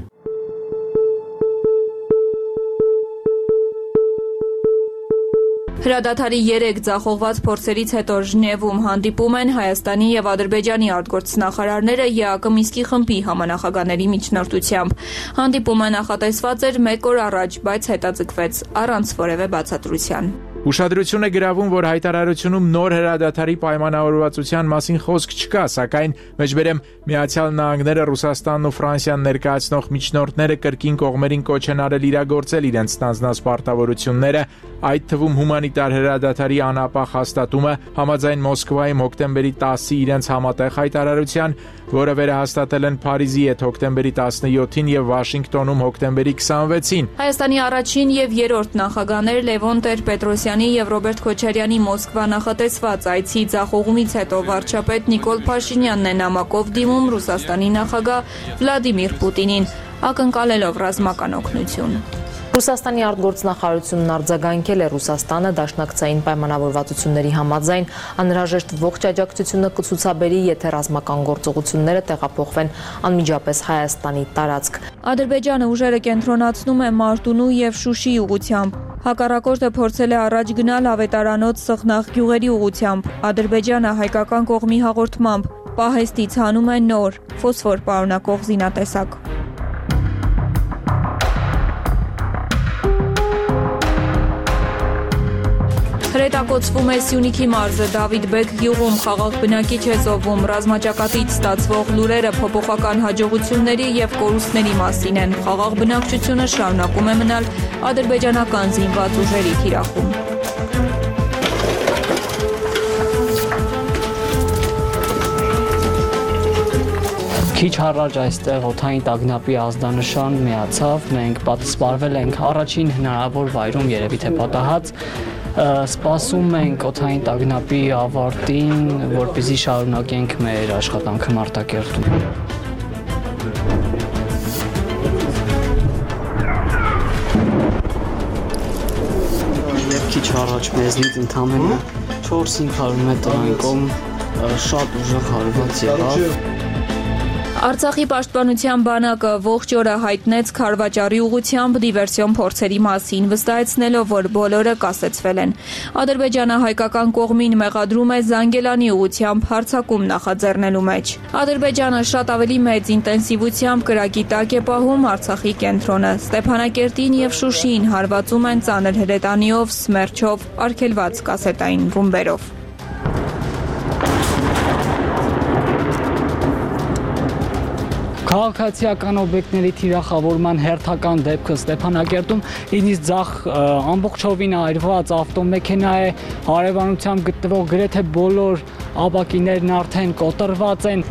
Հրադադարի երեք ձախողված փորձերից հետո Ժնևում հանդիպում են Հայաստանի եւ Ադրբեջանի արտգործնախարարները ԵԱԿ Մինսկի խմբի համանախագահների միջնորդությամբ։ Հանդիպումը նախատեսված էր մեկ օր առաջ, բայց հետաձգվեց առանց որևէ բացատրության։ Ուշադրություն է գրավում, որ հայտարարությունում նոր հրադադարի պայմանավորվածության մասին խոսք չկա, սակայն մեջբերեմ Միացյալ Նահանգները, Ռուսաստանն ու Ֆրանսիան ներկայացնող միջնորդները կրկին կողմերին կոչ են արել իրագործել իրենց ստանձնած պարտավորությունները, այդ թվում հումանիտար հրադադարի անապահ հաստատումը համաձայն Մոսկվայում հոկտեմբերի տասի իրենց համատեղ հայտարարության, որը վերահաստատել են Փարիզի հետ հոկտեմբերի տասնյոթին եւ Վաշինգտոնում հոկտեմբերի քսանվեցին։ Հայաստանի առաջին եւ երրորդ նախագահներ Լևոն Տեր-Պետրոսյանի եւ Ռոբերտ Քոչարյանի Մոսկվա նախատեսված այցի ձախողումից հետո վարչապետ Նիկոլ Փաշինյանն է նամակով դիմում Ռուսաստանի նախագահ Վլադիմիր Պուտինին, ակնկալելով ռազմական օգնություն։ Ռուսաստանի արտգործնախարարությունն արձագանքել է Ռուսաստանը դաշնակցային պայմանավորվածությունների համաձայն անհրաժեշտ ողջ աջակցությունը կցուցաբերի, եթե ռազմական գործողությունները տեղափոխվեն անմիջապես Հայաստանի տարածք։ Ադրբեջանը ուժերը կենտրոնացնում է Մարտունու եւ Շուշիի ուղղությամբ։ Հակառակորդը փորձել է առաջ գնալ Ավետարանոց Սխնաղ գյուղերի ուղղությամբ։ Ադրբեջանը հայկական կողմի հաղորդմամբ պահեստից հանում է նոր ֆոսֆոր պարունակող զինատեսակ։ Հրետակոծվում է Սյունիքի մարզը, Դավիթ Բեկ գյուղում խաղաղ բնակիչ է զոհվում, ռազմաճակատից ստացվող լուրերը փոփոխական հաջողությունների եւ կորուստների մասին են։ Խաղաղ բնակչությունը շարունակում է մնալ ադրբեջանական զինված ուժերի թիրախում։ Քիչ առաջ այստեղ օդային տագնապի ազդանշան միացավ, մենք պատասպարվել ենք առաջին հնարավոր վայրում, երևի թե պատահած, սպասում ենք օդային տագնապի ավարտին, որպեսզի շարունակենք մեր աշխատանքը Մարտակերտում։ Եվ քիչ առաջ մեզնից ընդամենը չորս-հինգ հարյուր մետր անկում շատ ուժեղ հարված եղավ։ Արցախի պաշտպանության բանակը ողջ օրը հայտնեց Քարվաճարի ուղղությամբ դիվերսիոն փորձերի մասին, վստահեցնելով, որ բոլորը կասեցվել են։ Ադրբեջանը հայկական կողմին մեղադրում է Զանգելանի ուղղությամբ հարձակում նախաձեռնելու մեջ։ Ադրբեջանը շատ ավելի մեծ ինտենսիվությամբ կրակի տակ է պահում Արցախի կենտրոնը։ Ստեփանակերտին եւ Շուշիին հարվածում են ծանր հրետանիով, սմերչով, արգելված կասետային ռումբերով։ Քաղաքացիական օբյեկտների թիրախավորման հերթական դեպքը Ստեփանակերտում ինձ ձախ ամբողջովին այրված ավտոմեքենա է, հարևանությամբ գտնվող գրեթե բոլոր ապակիներն արդեն կոտրված են։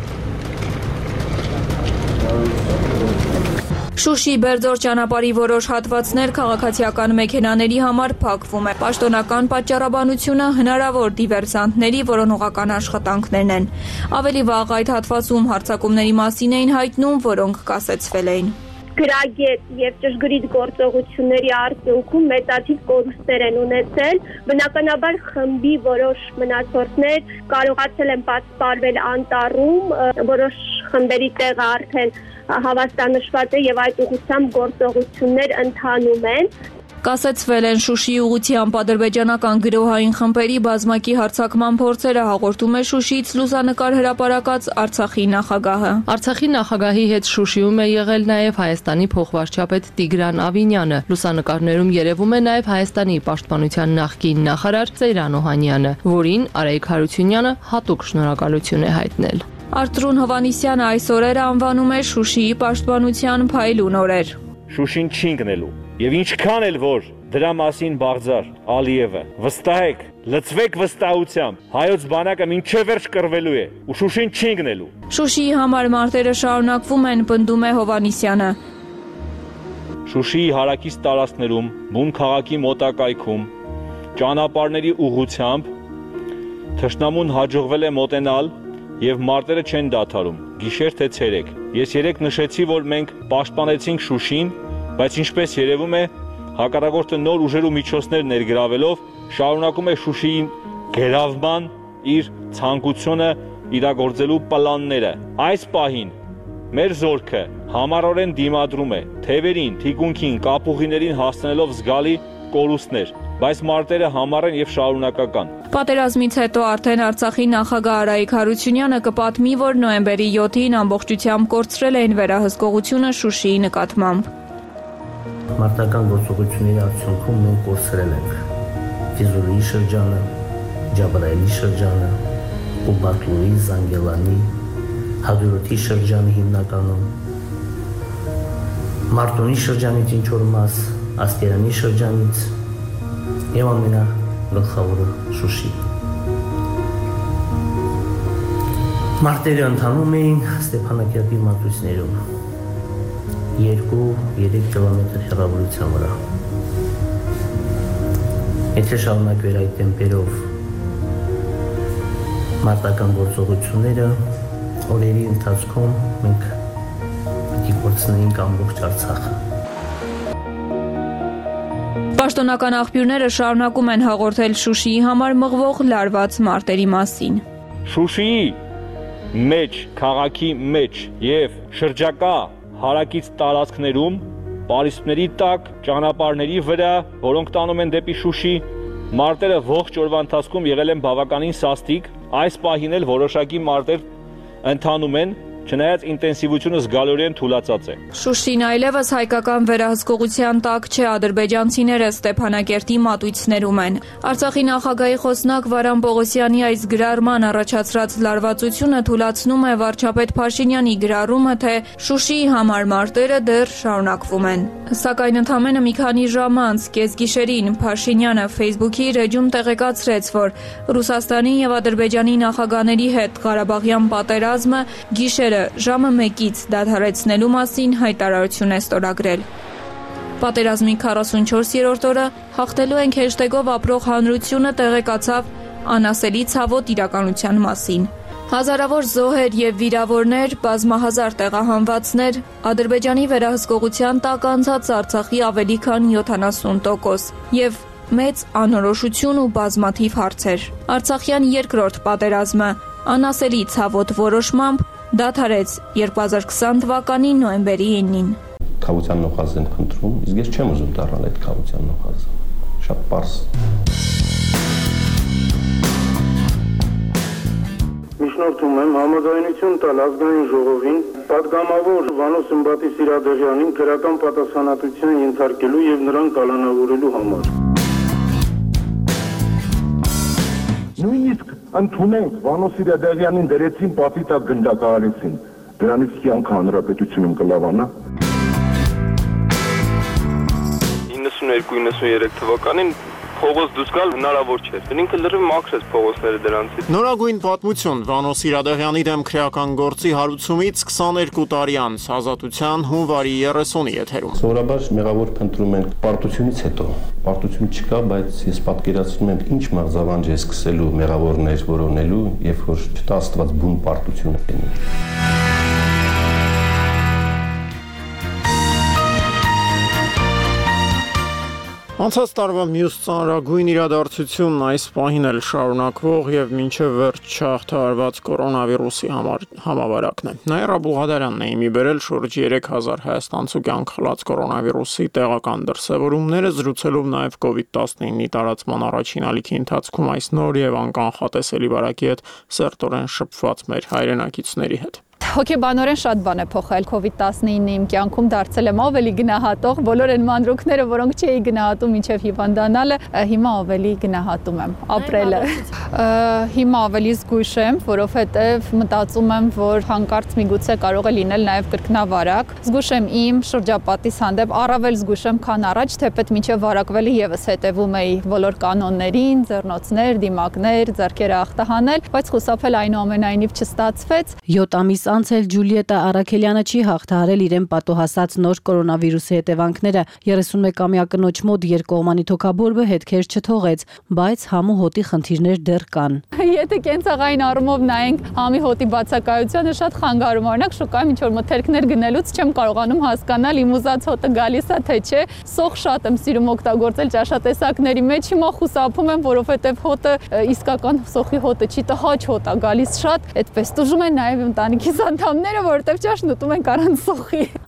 Շուշի Բերձոր ճանապարհի որոշ հատվածներ քաղաքացիական մեքենաների համար փակվում է։ Պաշտոնական պատճառաբանությունը հնարավոր դիվերսանտների որոնողական աշխատանքներն են։ Ավելի վաղ այդ հատվածում հարձակումների մասին էին հայտնում, որոնք կասեցվել էին։ Գրագետ եւ ճշգրիտ գործողությունների արդյունքում մեծաթիվ կորուստներ են ունեցել, բնականաբար խմբի որոշ մնացորդներ կարողացել են պատսպարվել անտառում, որոշ խմբերի տեղը արդեն հավաստանշված է եւ այդ ուղղությամբ գործողություններ ընթանում են։ Կասեցվել են Շուշիի ուղղությամբ ադրբեջանական գրոհային խմբերի բազմակի հարձակման փորձերը, հաղորդում է Շուշիից լուսանկար հրապարակած Արցախի նախագահը։ Արցախի նախագահի հետ Շուշիում է եղել նաև Հայաստանի փոխվարչապետ Տիգրան Ավինյանը։ Լուսանկարներում երևում է նաև Հայաստանի պաշտպանության նախկին նախարար Ծեյրան Օհանյանը, որին Արայիկ Հարությունյանը հատուկ շնորհակալություն է հայտնել։ Արծրուն Հովանիսյանը այս օրերը անվանում է Շուշիի պաշտպանության փայլուն օրեր։ Շուշին չի ընկնելու։ Եվ ինչքան էլ որ դրա մասին բաղձար Ալիևը, վստահեք, լծվեք վստահությամբ, հայոց բանակը մինչև վերջ կռվելու է ու Շուշին չի ընկնելու։ Շուշիի համար մարտերը շարունակվում են, պնդում է Հովանիսյանը։ Շուշիի հարակից տարածքներում, բուն քաղաքի մոտակայքում, ճանապարհների ուղղությամբ թշնամուն հաջողվել է մոտենալ եւ մարտերը չեն դադարում, գիշեր թե ցերեկ։ Ես երեք նշեցի, որ մենք պաշտպանեցինք Շուշին, բայց ինչպես երևում է, հակառակորդը նոր ուժեր ու միջոցներ ներգրավելով շարունակում է Շուշիի գերավման իր ցանկությունը իրագործելու պլանները։ Այս պահին մեր զորքը համառորեն դիմադրում է թևերին, թիկունքին, կապուղիներին հասցնելով զգալի կորուստներ, բայց մարտերը համառ են եւ շարունակական։ Պատերազմից հետո արդեն Արցախի նախագահ Արայիկ Հարությունյանը կպատմի, որ նոյեմբերի յոթին ամբողջությամբ կորցրել էին վերահսկողությունը Շուշիի նկատմամբ։ Մարտական գործողությունների արդյունքում մենք կորցրել ենք Ֆիզուլիի շրջանը, Ջաբրայելի շրջանը, Ուբատլուի, Զանգելանի, Հադրութի շրջանը հիմնականում, Մարտունի շրջանից ինչ-որ մաս, Ասկերանի շրջանից եւ ամենագլխավորը Շուշի։ Մարտերը ընթանում էին Ստեփանակերտի մատույցներում, երկու-երեք կիլոմետր հեռավորության վրա։ Եթե շարունակվեր այդ տեմպերով մարտական գործողությունները, օրերի ընթացքում մենք պիտի կորցնեինք ամբողջ Արցախը։ Պաշտոնական աղբյուրները շարունակում են հաղորդել Շուշիի համար մղվող լարված մարտերի մասին։ Շուշիի մեջ, քաղաքի մեջ եւ շրջակա հարակից տարածքներում, պարիսպների տակ, ճանապարհների վրա, որոնք տանում են դեպի Շուշի, մարտերը ողջ օրվա ընթացքում եղել են բավականին սաստիկ, այս պահին էլ որոշակի մարտեր ընթանում են, չնայած ինտենսիվությունը զգալիորեն թուլացած է։ Շուշին այլևս հայկական վերահսկողության տակ չէ, ադրբեջանցիները Ստեփանակերտի մատույցներում են։ Արցախի նախագահի խոսնակ Վարան Պողոսյանի այս գրառման առաջացրած լարվածությունը թուլացնում է վարչապետ Փաշինյանի գրառումը, թե Շուշիի համար մարտերը դեռ շարունակվում են։ Սակայն ընդամենը մի քանի ժամ անց կեսգիշերին Փաշինյանը Facebook-ի իր էջում տեղեկացրեց, որ Ռուսաստանի եւ Ադրբեջանի նախագահների հետ Ղարաբաղյան պատերազմը գիշեր ժամը մեկից դադարեցնելու մասին հայտարարություն է ստորագրել։ Պատերազմի քառասունչորսերորդ օրը հաղթելու ենք հեշթեգով ապրող հանրությունը տեղեկացավ անասելի ցավոտ իրականության մասին։ Հազարավոր զոհեր եւ վիրավորներ, բազմահազար տեղահանվածներ, Ադրբեջանի վերահսկողության տակ անցած Արցախի ավելի քան յոթանասուն տոկոս եւ մեծ անորոշություն ու բազմաթիվ հարցեր։ Արցախյան երկրորդ պատերազմը անասելի ցավոտ որոշմամբ դադարեց երկու հազար քսան թվականի նոյեմբերի ինին։ Խաղության նոխազ են փնտրում, իսկ ես չեմ ուզում դառնալ այդ խաղության նոխազը։ Շատ պարզ։ Միջնորդում եմ համաձայնություն տալ ազգային ժողովին պատգամավոր Վանո Սմբատի Սիրադեղյանին քրական պատասխանատվության ենթարկելու եւ նրան կալանավորելու համար։ Նույնիսկ ընդունենք Վանո Սիրադեղյանին դրեցին պատի տակ գնդակահարեցին, դրանից կյանքը հանրապետությունում կլավանա։ իննսուններկու իննսուներեք թվականին փողոց դուրս գալ հնարավոր չէր։ Ինքը լրիվ մաքրեց փողոցները դրանցից։ Նորագույն պատմություն Վանո Սիրադեղյանի դեմ քրեական գործի հարուցումից քսաներկու տարի անց ազատության հունվարի երեսունի եթերում։ Սովորաբար մեղավոր փնտրում են պարտությունից հետո։ Պարտություն չկա, բայց ես պատկերացնում եմ ինչ մեղզավանջ է սկսելու մեղավորներ որոնելու, երբ որ չտա Աստված բուն պարտություն լինի։ Անցած տարվա մյուս ծանրագույն իրադարձությունն այս պահին էլ շարունակվող եւ մինչեւ վերջ չհաղթահարված կորոնավիրուսի համար համավարակն է։ Նաիրա Բուղադարյանն է իմի բերել շուրջ երեք հազար հայաստանցու կյանք խլած կորոնավիրուսի տեղական դրսևորումները, զրուցելով նաեւ կովիդ տասնինի տարածման առաջին ալիքի ընթացքում այս նոր եւ անկանխատեսելի վարակի հետ սերտորեն շփված մեր հայրենակիցների հետ։ Հոգեբանորեն շատ բան է փոխել կովիդ տասնինը իմ կյանքում, դարձել եմ ավելի գնահատող, բոլոր այն մանրուքները, որոնք չէի գնահատում մինչև հիվանդանալը, հիմա ավելի գնահատում եմ ապրելը։ Հիմա ավելի զգույշ եմ, որովհետև մտածում եմ, որ հանկարծ միգուցե կարող է լինել նաև կրկնավարակ։ Զգույշ եմ իմ շրջապատիս հանդեպ, առավել զգույշ եմ, քան առաջ, թեպետ մինչև վարակվելը եւս հետևում էի բոլոր կանոններին, ձեռնոցներ, դիմակներ, ձեռքերը ախտահանել, բայց խուսափել այնուամենայնիվ չստացվեց։ յոթ ամիս անց էլ Ջուլիետա Արաքելյանը չի հաղթահարել իրեն պատոհասած նոր կորոնավիրուսի հետևանքները։ երեսունմեկամյա կնոջ մոտ երկկողմանի թոքաբորբը հետքեր չթողեց, բայց համու հոտի խնդիրներ դեռ կան։ Եթե կենցաղային առումով նայենք համի հոտի բացակայությանը, շատ խանգարում, օրինակ շուկայում ինչ-որ մթերքներ գնելուց չեմ կարողանում հասկանալ իմ ուզած հոտը գալիս է թե չէ։ Սոխ շատ եմ սիրում օգտագործել ճաշատեսակների մեջ, հիմա խուսափում եմ, որովհետև հոտը իսկական սոխի հոտը չի, տհաճ հոտ է գալիս շատ, այդպես տուժում են նաև ընտանիքիս անդամները, որովհետև ճաշն ուտում ենք առանց սոխի։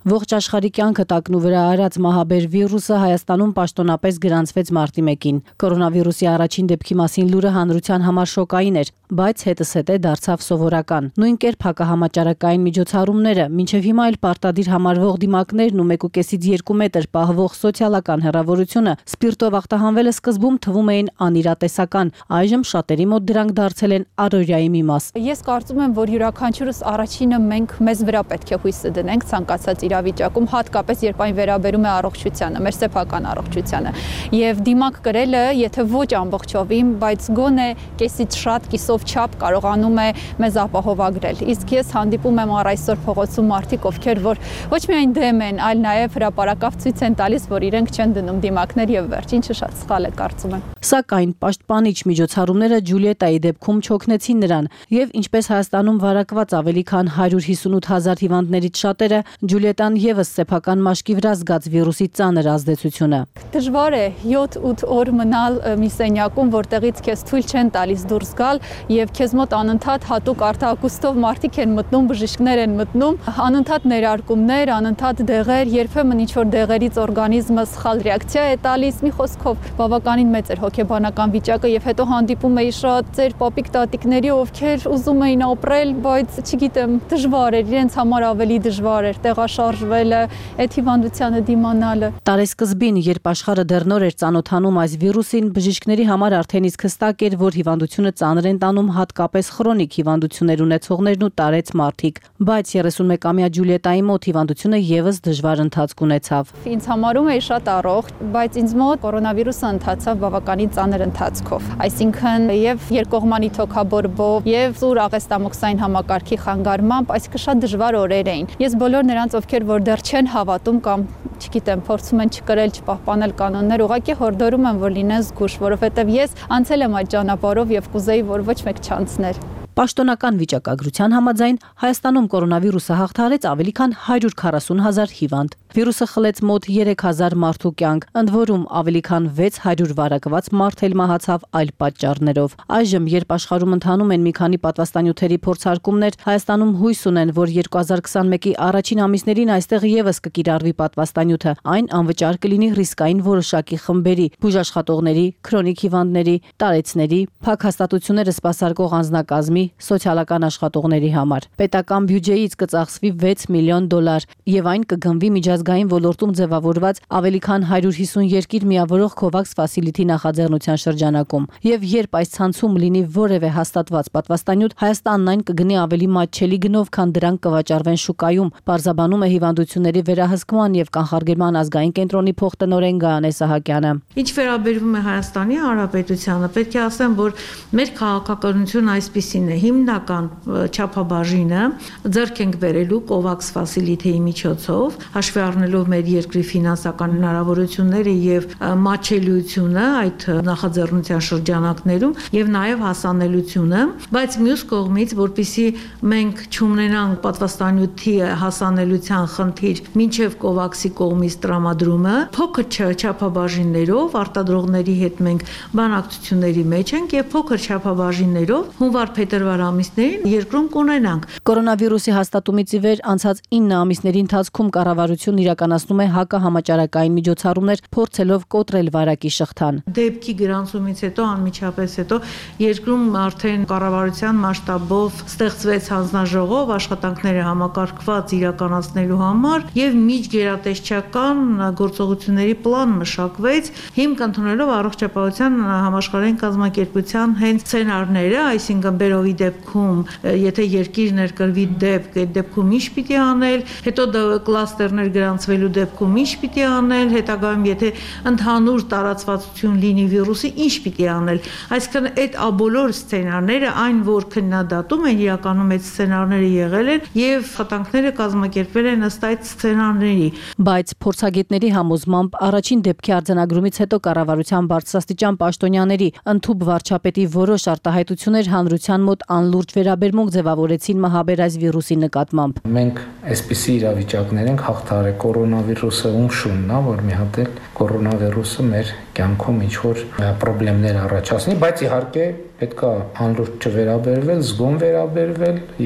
Ողջ աշխարհի կյանքը տակնու վրա արած մահաբեր վիրուսը Հայաստանում պաշտոնապես գրանցվեց մարտի մեկին։ Կորոնավիրուսի առաջին դեպքի մասին լուրը հանրության համար շոկային էր, բայց հետզհետե դարձավ սովորական։ Նույն կերպ հակահամաճարակային միջոցառումները, մինչև հիմա էլ պարտադիր համարվող դիմակներն ու մեկ ու կեսից երկու մետր պահվող սոցիալական հեռավորությունը սպիրտով ախտահանվելը սկզբում թվում էին անիրատեսական, այժմ շատերի մոտ դրանք դարձել են առօրյայի մի մաս։ Ես կարծում եմ, որ յուրաքանչյուրս առաջինը մենք մեզ վրա պետք է հույսը դնենք ցանկացած իրավիճակում, հատկապես երբ այն վերաբերում է առողջությանը, մեր սեփական առողջությանը։ Եվ դիմակ կրելը, եթե ոչ ամբողջովին, բայց գոնե կեսից շատ կիսով չափ կարողանում է մեզ ապահովագրել։ Իսկ ես հանդիպում եմ առ այսօր փողոցում մարդիկ, ովքեր որ ոչ միայն դեմ են, այլ նաև հրապարակավ ցույց են տալիս, որ իրենք չեն դնում դիմակներ եւ վերջ, ինչը շատ սխալ է կարծում եմ։ Սակայն պաշտպանիչ միջոցառումները Ջուլիետայի դեպքում չօգնեցին նրան, եւ ինչպես Հայաստանում վարակված ավելի քան հարյուր հիսունութ հազար հիվանդներից շատերը, Ջուլիետան եւս սեփական մաշկի վրա զգաց վիրուսի ծանր ազդեցությունը։ Դժվար է յոթ-ութ օր մնալ մի սենյակում, որտեղից քեզ թույլ չեն տալիս դուրս գալ եւ քեզ մոտ անընդհատ հատուկ արտահակուստով մարդիկ են մտնում, բժիշկներ են մտնում, անընդհատ ներարկումներ, անընդհատ դեղեր, երբեմն ինչ որ դեղերից օրգանիզմը սխալ ռեակցիա է տալիս, մի խոսքով բավականին մեծ էր հոգեբանական վիճակը եւ հետո հանդիպում էի շատ ծեր պապիկ տատիկների, ովքեր ուզում էին ապրել, բայց չգիտեմ, դժվար էր, իրենց համար ավելի դժվար էր տեղաշարժվելը, այդ հիվանդությանը դիմանալը։ Տարեսկզբին, երբ աշխարհը դեռ նոր էր ծանոթանում այս վիրուսին, բժիշկների համար արդեն իսկ հստակ էր, որ հիվանդությունը ծանր են տանում հատկապես քրոնիկ հիվանդություններ ունեցողներն ու տարեց մարդիկ, բայց երեսունմեկամյա Ջուլիետայի մոտ հիվանդությունը եւս դժվար ընթացք ունեցավ։ Ինձ համարում էի շատ առողջ, բայց ինձ մոտ կորոնավիրուսը ընթացավ բավականին ծանր ընթացքով, այսինքն եւ երկկողմանի թոքաբորբով եւ ծուր աղեստամոքսային համակարգի խանգարմամբ, այսինքն շատ դժվար օրեր էին։ Ես բոլոր նրանց, ովքեր որ դեռ չեն հավատում կամ չգիտեմ, փորձում են չկրել, չպահպանել կանոններ, ուղղակի հորդորում եմ, որ լինեն զգուշ, որովհետեւ ես անցել եմ այդ ճանապարհով եւ կուզեի, որ ոչ մեկ չանցներ։ Պաշտոնական վիճակագրության համաձայն Հայաստանում կորոնավիրուսը հաղթահարեց ավելի քան հարյուր քառասուն հազար հիվանդ։ Վիրուսը խլեց մոտ երեք հազար մարդու կյանք, ընդ որում ավելի քան վեց հարյուր վարակված մարդ էլ մահացավ այլ պատճառներով։ Այժմ, երբ աշխարհում ընթանում են մի քանի պատվաստանյութերի փորձարկումներ, Հայաստանում հույս ունեն, որ երկու հազար քսանմեկի առաջին ամիսներին այստեղ եւս կկիրառվի պատվաստանյութը, այն անվճար կլինի ռիսկային որոշակի խմբերի, բուժաշխատողների, քրոնիկ հիվանդների, տարեցների, փակ հաստատությունները սպասարկող անձնակազմի, սոցիալական աշխատողների համար։ Պետական բյուջեից կծախսվի վեց միլիոն դոլար եւ այն կգնվի միջազգային ոլորտում ձևավորված ավելի քան հարյուր հիսուն երկիր միավորող COVAX Facility նախաձեռնության շրջանակում։ Եվ երբ այս ցանցում լինի որևէ հաստատված պատվաստանյութ, Հայաստանն այն կգնի ավելի մատչելի գնով, քան դրանք կվաճառվեն շուկայում, պարզաբանում է հիվանդությունների վերահսկման եւ կանխարգելման ազգային կենտրոնի փոխտնօրեն Գայանե Սահակյանը։ Ինչ վերաբերում է Հայաստանի Հանրապետությանը, պետք է ասեմ, որ մեր քաղաքականությունը այսպիսին է, հիմնական չափաբաժինը ձեռք ենք բերելու COVAX Facility-ի միջոցով, հաշվի առնելով մեր երկրի ֆինանսական հնարավորությունները եւ մատչելիությունը այդ նախաձեռնության շրջանակներում եւ նաեւ հասանելիությունը, բայց մյուս կողմից, որpիսի մենք չունենանք պատվաստանյութի հասանելիության խնդիր մինչեւ COVAX-ի կողմից տրամադրումը, փոքր չափաբաժիններով արտադրողների հետ մենք բանակցությունների մեջ ենք եւ փոքր չափաբաժիններով հունվար-փետրվար ամիսներին երկրում կունենանք։ Կորոնավիրուսի հաստատումից ի վեր անցած ինը ամիսների ընթացքում կառավարությունն իրականացնում է հակահամաճարակային միջոցառումներ, փորձելով կոտրել վարակի շղթան։ Դեպքի գրանցումից հետո անմիջապես հետո երկրում արդեն կառավարության մասշտաբով ստեղծվեց հանձնաժողով աշխատանքները համակարգված իրականացնելու համար եւ միջգերատեսչական գործողությունների պլան մշակվեց, հիմք ընդունելով առողջապահության համաշխարհային կազմակերպության հենց սցենարները, այսինքն բերովի դեպքում, եթե երկիր ներկրվի դեպք, այդ դեպքում ինչ պիտի անել, հետո կլաստերներ գրանցվելու դեպքում ինչ պիտի անել, հետագայում եթե ընդհանուր տարածվածություն լինի վիրուսի, ինչ պիտի անել։ Այսինքն այդ բոլոր սցենարները, այն որ քննադատում են, իրականում այդ սցենարները եղել են եւ խտանքները կազմակերպվել են ըստ այդ սցենարների։ Բայց փորձագետների համոզմամբ առաջին դեպքի արձանագրումից հետո կառավարության բարձրաստիճան պաշտոնյաների ընդհուպ վարչապետի որոշ արտահայտություններ հանրության մոտ անլուրջ վերաբերմունք ձևավորեցին մահաբեր այս վիրուսի նկատմամբ։ Մենք այսպիսի իրավիճակներ ենք հաղթահարել, կորոնավիրուսը ում շունն է, որ մի հատ էլ կորոնավիրուսը մեր կյանքում ինչ որ խնդիրներ առաջացնի, բայց իհարկե պետք է անլուրջ չվերաբերվել, զգոն վերաբերվել եւ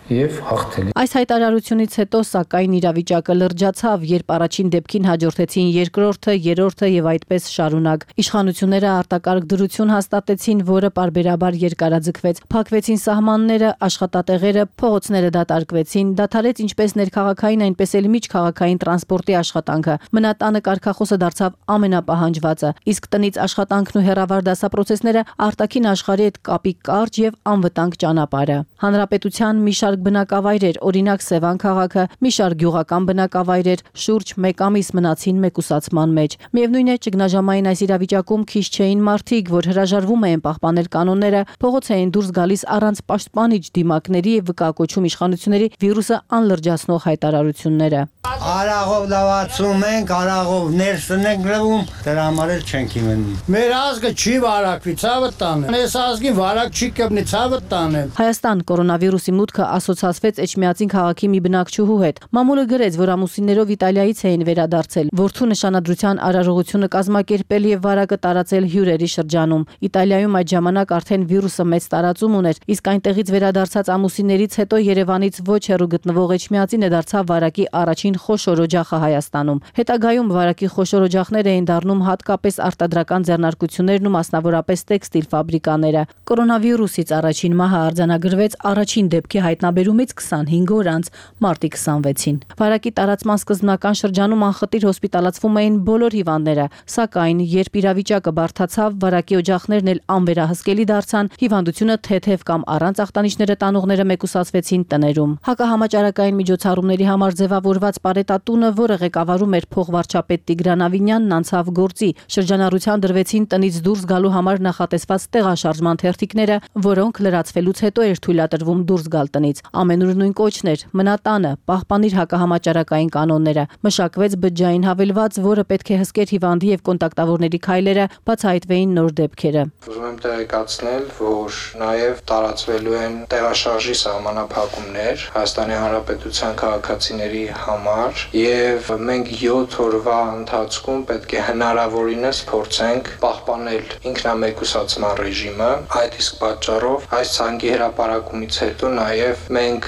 եւ հաղթել։ Այս հայտարարությունից հետո սակայն իրավիճակը լրջացավ, երբ առաջին դեպքին հաջորդեցին երկրորդը, երրորդը եւ այդպես շարունակ։ Իշխանությունները արտակարգ դրություն հաստատեցին, որը պարբերաբար երկարաձգվեց։ Փակվեցին սահմանները, աշխատատեղերը, փողոցները դատարկվեցին, դադարեց ինչպես ներքաղաքային, այնպես էլ միջքաղաքային տրանսպորտի աշխատանքը։ Մնատանը կարգախոսը դարձավ ամենապահանջվածը, իսկ տնից աշխատանքն ու հեռավար դասապրոցեսները արտաքին աշխարհի հետ կապի կարճ եւ անվտանգ ճանապարհը։ Հանրապետության մի շարք բնակավայրեր, օրինակ Սևան քաղաքը, մի շարք գյուղական բնակավայրեր շուրջ մեկ ամիս մնացին մեկուսացման մեջ։ Միևնույն է, ճգնաժամային այս իրավիճակում քիչ չէին մարդիկ, որ հրաժարվում էին պահպանել կանոնները, փողոց էին դուրս գալիս առանց պաշտպանիչ դիմակների եւ վկայակոչում իշխանությունների վիրուսը անլրջացնող հայտարարությունները։ Արաղով լավացում ենք, արաղով ներսն ենք լվում, դրա համար էլ չենք իմանում։ Մեր ազգը չի վարակվի, ցավը տանեմ։ Այս ազգին վարակ չի կպնի, ցավը տանեմ։ Հայաստան կորոնավիրուսի մուտքը ասոցացվեց Էջմիածին քաղաքի մի բնակչուհու հետ։ Մամուլը գրեց, որ ամուսիններով Իտալիայից էին վերադարձել, որդու նշանադրության արարողությունը կազմակերպել եւ վարակը տարածել հյուրերի շրջանում։ Իտալիայում այդ ժամանակ արդեն վիրուսը մեծ տարածում ուներ, իսկ այնտեղից վերադարձած ամուսիններից հետո Երևանից ոչ հեռու գտնվող Էջմիածինը դարձավ վարակի առաջին խոշոր օջախը Հայաստանում։ Հետագայում վարակի խոշոր օջախներ էին դառնում հատկապես արտադրական ձեռնարկություններն ու մասնավորապես տեքստիլ ֆաբրիկաները։ Կորոնավիրուսից առաջին մահը արձանագրվեց առաջին դեպքի հայտնաբերումից քսանհինգ օր անց մարտի քսանվեցին։ Վարակի տարածման սկզբնական շրջանում անխտիր հոսպիտալացվում էին բոլոր հիվանդները, սակայն երբ իրավիճակը բարդացավ, վարակի օջախներն էլ անվերահսկելի դարձան, հիվանդությունը թեթև կամ առանց ախտանիշները տանողները մեկուսացվեցին տներում։ Հակահամաճարակային միջոցառումների համար ձևավորված Պարետատունը, որը ղեկավարում էր փոխվարչապետ Տիգրան Ավինյանն, անցավ գործի։ Շրջանառության դրվեցին տնից դուրս գալու համար նախատեսված տեղաշարժման թերթիկները, որոնք լրացվելուց հետո էր թույլատրվում դուրս գալ տնից։ Ամենուր նույն կոչն էր՝ մնա տանը, պահպանիր հակահամաճարակային կանոնները։ Մշակվեց բջջային հավելված, որը պետք է հսկեր հիվանդի եւ կոնտակտավորների քայլերը, բացահայտվեին նոր դեպքերը։ Ուզում եմ տեղեկացնել, որ նաեւ տարածվելու են տեղաշարժի սահմանափակումներ Հայաստանի Հանրապետության քաղաքացիների համար եւ մենք յոթ օրվա ընթացքում պետք է հնարավորինս փորձենք պահպանել ինքնամեկուսացման ռեժիմը։ Այդ իսկ պատճառով այս ցանկի հրապարակումից հետո նաեւ մենք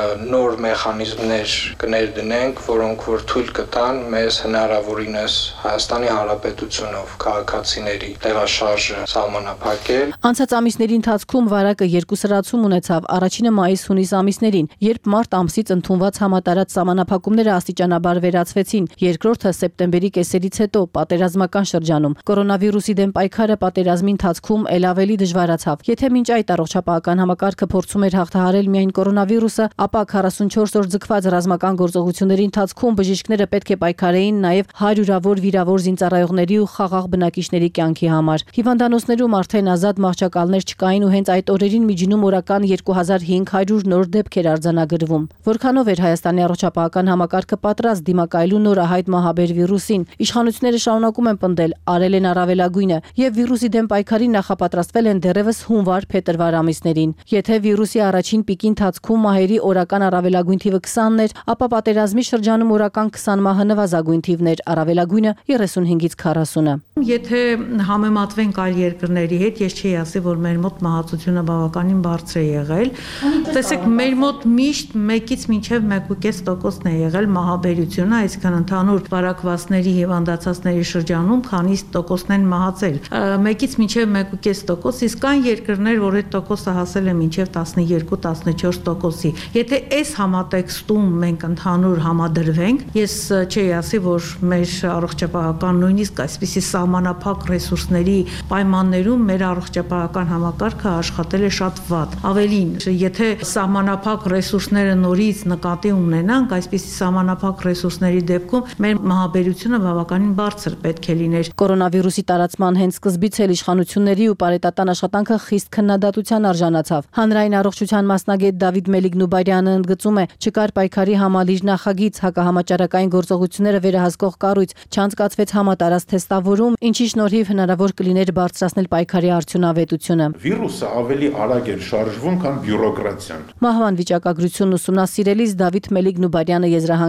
նոր մեխանիզմներ կներդնենք, որոնք որ թույլ կտան մեզ հնարավորինս Հայաստանի Հանրապետությունով քաղաքացիների տեղաշարժը սահմանափակել։ Անցած ամիսների ընթացքում վարակը երկու սրացում ունեցավ։ Առաջինը մայիս-հունիս ամիսներին, երբ մարտ ամսից ընդունված համատարած սահմանափակումները աստիճանաբար վերացվեցին, երկրորդը սեպտեմբերի կեսերից հետո պատերազմական շրջանում։ Կորոնավիրուսի դեմ պայքարը պատերազմի ընթացքում ել ավելի դժվարացավ։ Եթե մինչ այդ առողջապահական համակարգը փորձում էր հաղթահարել միայն կորոնավիրուսը, ապա քառասունչորս օր ձգված ռազմական գործողությունների ընթացքում բժիշկները պետք է պայքարեին նաև հարյուրավոր վիրավոր զինծառայողների ու խաղաղ բնակիչների կյանքի համար։ Հիվանդանոցներում արդեն ազատ մահճակալներ չկային ու հենց այդ օրերին միջինում օրական երկու հազար հինգ հարյուր նոր դեպք էր արձանագրվում։ Որքանով էր Հայաստանի առողջապահական համակարգը պատրաստ դիմակայելու նորահայտ մահաբեր վիրուսին։ Իշխանությունները շարունակում են պնդել, արել են առավելագույնը եւ վիրուսի դեմ պայքարին նախապատրաստվել են դեռևս հունվար-փետրվար ամիսներին։ Եթե վիրուսի առաջին պիկի ընթացքում մահերի օրական առավելագույն թիվը քսանն էր, ապա պատերազմի շրջանում օրական քսան մահը նվազագույն թիվն էր, առավելագույնը երեսունհինգից քառասունը։ Եթե համեմատվենք այլ երկրների հետ, ես չի ասի, որ մեր մոտ մահացությունը բավականին բարձր է եղել։ Տեսեք, մեր մոտ միշտ մեկից մինչև մեկ ու կես տոկոսն է եղել մահաբերությունը, այսինքն ընդհանուր վարակվածների հիվանդացածների շրջանում քանի տոկոսն են մահացել։ Մեկից մինչև մեկ ու կես տոկոս, իսկ կան երկրներ, որ այդ տոկոսը հասել է մինչև տասնյոթ տասնչորս տոկոսի։ Եթե այս համատեքստում մենք ընդհանուր համադրվենք, ես չի ասի, որ մեր առողջապահական նույնիսկ այսպիսի սահմանափակ ռեսուրսների պայմաններում մեր առողջապահական համակարգը աշխատել է շատ վատ։ Ավելին, եթե սահմանափակ ռեսուրսները նորից նկատի ունենանք, այսպիսի սահմանափակ ռեսուրսների դեպքում մեր մահաբերությունը բավականին բարձր պետք է լիներ։ Կորոնավիրուսի տարածման հենց սկզբից էլ իշխանությունների ու պարետատան աշխատանքը խիստ քննադատության արժանացավ։ Հանրային առողջության մասնագետ Դավիթ Մելիք-Նուբարյանը ընդգծում է, չկար պայքարի համալիր նախագիծ, հակահամաճարակային գործողությունները վերահսկող կառույց, չանցկացվեց համատարած թեստավորում, ինչի շնորհիվ հնարավոր կլիներ բարձրացնել պայքարի արդյունավետությունը։ Վիրուսը ավելի արագ էր շարժվում, քան բյուրոկրատիան։ Մահվան վիճակագրությունն ուսումնասիրելիս Դավիթ Մելիք-Նուբարյանը եզրահանգել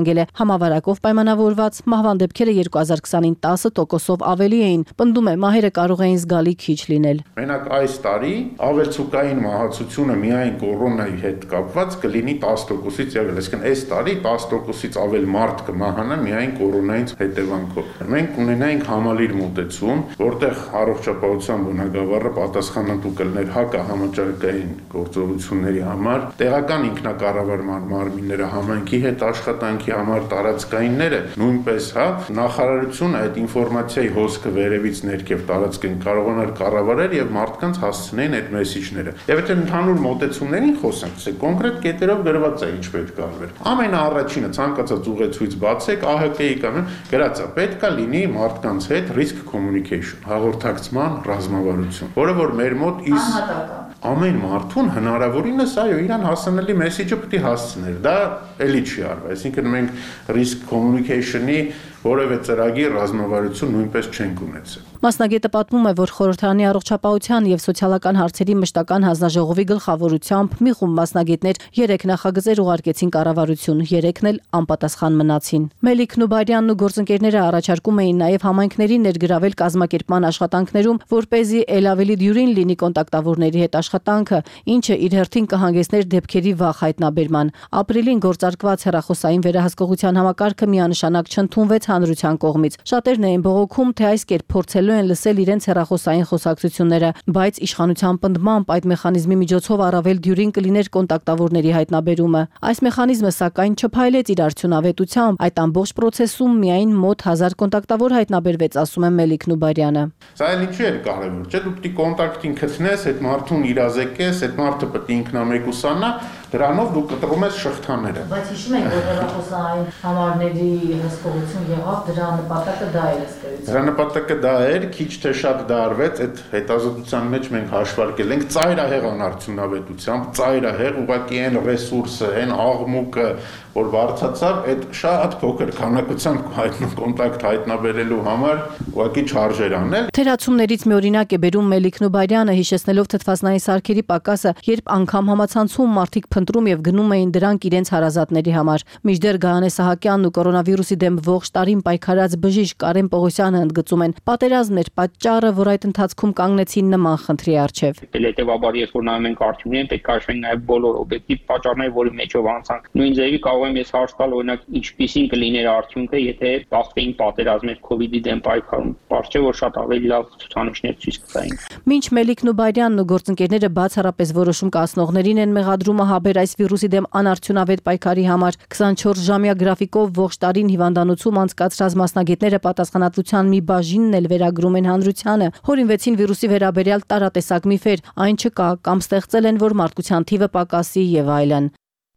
հանգել է։ Համավարակով պայմանավորված մահվան դեպքերը երկու հազար քսանին տասը տոկոսով ավելի էին։ Պնդում է, մահերը կարող էին զգալի քիչ լինել։ Մենակ այս տարի ավելցուկային մահացությունը միայն կորոնայի հետ կապված կլինի տասը տոկոսից յավել, այսինքն այս տարի տասը տոկոսից ավել մարդ կմահանա միայն կորոնայից հետևանքով։ Մենք ունենայինք համալիր մոտեցում, որտեղ առողջապահության բնագավառը պատասխանատու կլներ հակահամաճարակային գործողությունների համար, տեղական ինքնակառավարման մարմինները համայնքի հետ աշխատանքի համար, տարածքայինները նույնպես, հա, նախարարությունը այդ ինֆորմացիայի հոսքը վերևից ներքև տարածքին կարողանար կառավարել եւ մարդկանց հասցնեին այդ մեսիջները։ Եվ եթե ընդհանուր մոտեցումներին խոսանք, ասեք կոնկրետ կետերով գրված է ինչ պետք է արվեր։ Ամենաառաջինը ցանկացած ուղեցույց բացեք, ԱՀԿ-ի կամ գրած է պետք է լինի մարդկանց հետ risk communication, հաղորդակցման ռազմավարություն, որը որ մեր մոտ իս ամեն մարդուն հնարավորինս այո իրան հասանելի մեսիջը պետք է հասցներ։ Դա էլի չի արվա, այսինքն մենք risk communication-ի որևէ ծրագիր ռազմավարություն նույնպես չենք ունեցել։ Մասնագետը պատմում է, որ խորհրդարանի առողջապահության եւ սոցիալական հարցերի մշտական հանձնաժողովի գլխավորությամբ մի խումբ մասնագետներ երեք նախագծեր ուղարկեցին կառավարություն, երեքն էլ անպատասխան մնացին։ Մելիք Նուբարյանն ու գործընկերները առաջարկում էին նաեւ համայնքներին ներգրավել կազմակերպման աշխատանքներում, որպեսզի ել ավելի դյուրին լինի կոնտակտավորների հետ աշխատանքը, ինչը իր հերթին կհանգեցներ դեպքերի վաղ հայտնաբերման։ Ապրիլին գործարկված հեռախոսային վերահսկողության համակարգը միանշանակ չընդունվեց հանրության կողմից։ Շատերն էին բողոքում, թե այս կերպ փորձելու են լսել իրենց հեռախոսային խոսակցությունները, բայց իշխանության պնդմամբ այդ մեխանիզմի միջոցով առավել դյուրին կլիներ կոնտակտավորների հայտնաբերումը։ Այս մեխանիզմը սակայն չփայլեց իր արդյունավետությամբ, այդ ամբողջ process-ում միայն մոտ հազար կոնտակտավոր հայտնաբերվեց, ասում է Մելիք Նուբարյանը։ Սա էլ ինչու է կարևոր, չէ՞ դու պետք է կոնտակտին գտնես, այդ մարդուն իրազեկես, այդ մարդը պետք է ինքնամեկուսանա, դրանով դու կտրում ես շղթաները։ Բայց հիշում եք, որ հեռախոսային համարների հսկողություն եղավ, դրա նպատակը դա էր ըստ։ Դրա նպատակը դա էր, քիչ թե շատ դա արվեց, այդ հետազոտության մեջ մենք հաշվարկել ենք ծայրահեղ անարդյունավետությամբ, ծայրահեղ ուղղակի այն ռեսուրսը, այն աղմուկը, որ բարձրացավ, այդ շատ փոքր քանակությամբ հայտնու կոնտակտ հայտնաբերելու համար ուղղակի չարժեր անել։ Թերացումներից մի օրինակ է բերում Մելիք Նուբարյանը, հիշեցնելով թթվածնային սարքերի պակասը, երբ անգամ համացանցում մարդիկ փնտրում եւ գնում էին դրանք իրենց հարազատների համար։ Մինչդեռ Գայանե Սահակյանն ու կորոնավիրուսի դեմ ողջ տարին պայքարած բժիշկ Կարեն Պողոսյանը ընդգծում են, պատերազմն էր պատճառը, որ այդ ընթացքում կանգնեցին նման խնդրի առջև։ Հետևաբար, երբ որ նայում ենք արդյունքներին, պետք է հաշվենք նաեւ բոլոր օբյեկտիվ պատճառները, որի մեջով անցանք։ Նույն ձևի կարող եմ ես հարց տալ, օրինակ, ինչպիսին կլիներ արդյունքը, եթե բախվեին պատերազմներ COVID-ի դեմ պայքարում։ Պարզ չէ, որ շատ ավելի լավ ցուցանիշներ ցույց կտային։ Մինչ Մելիք Նուբարյանն ու գործընկերները բացառապես որոշում կայացնողներին են մեղադրում ահաբեր այս վիրուսի դեմ անարդյունավետ պայքարի համար, քսանչորս ժամյա գրաֆիկով ողջ տարին հիվանդանոցում անցկացրած մասնագետները պատասխանատվության մի բաժինն էլ վերագրում են հանրությանը։ Հորինվեցին վիրուսի վերաբերյալ տարատեսակ միֆեր, այն չկա կամ ստեղծել են, որ մարդկության թիվը պակասի եւ այլն։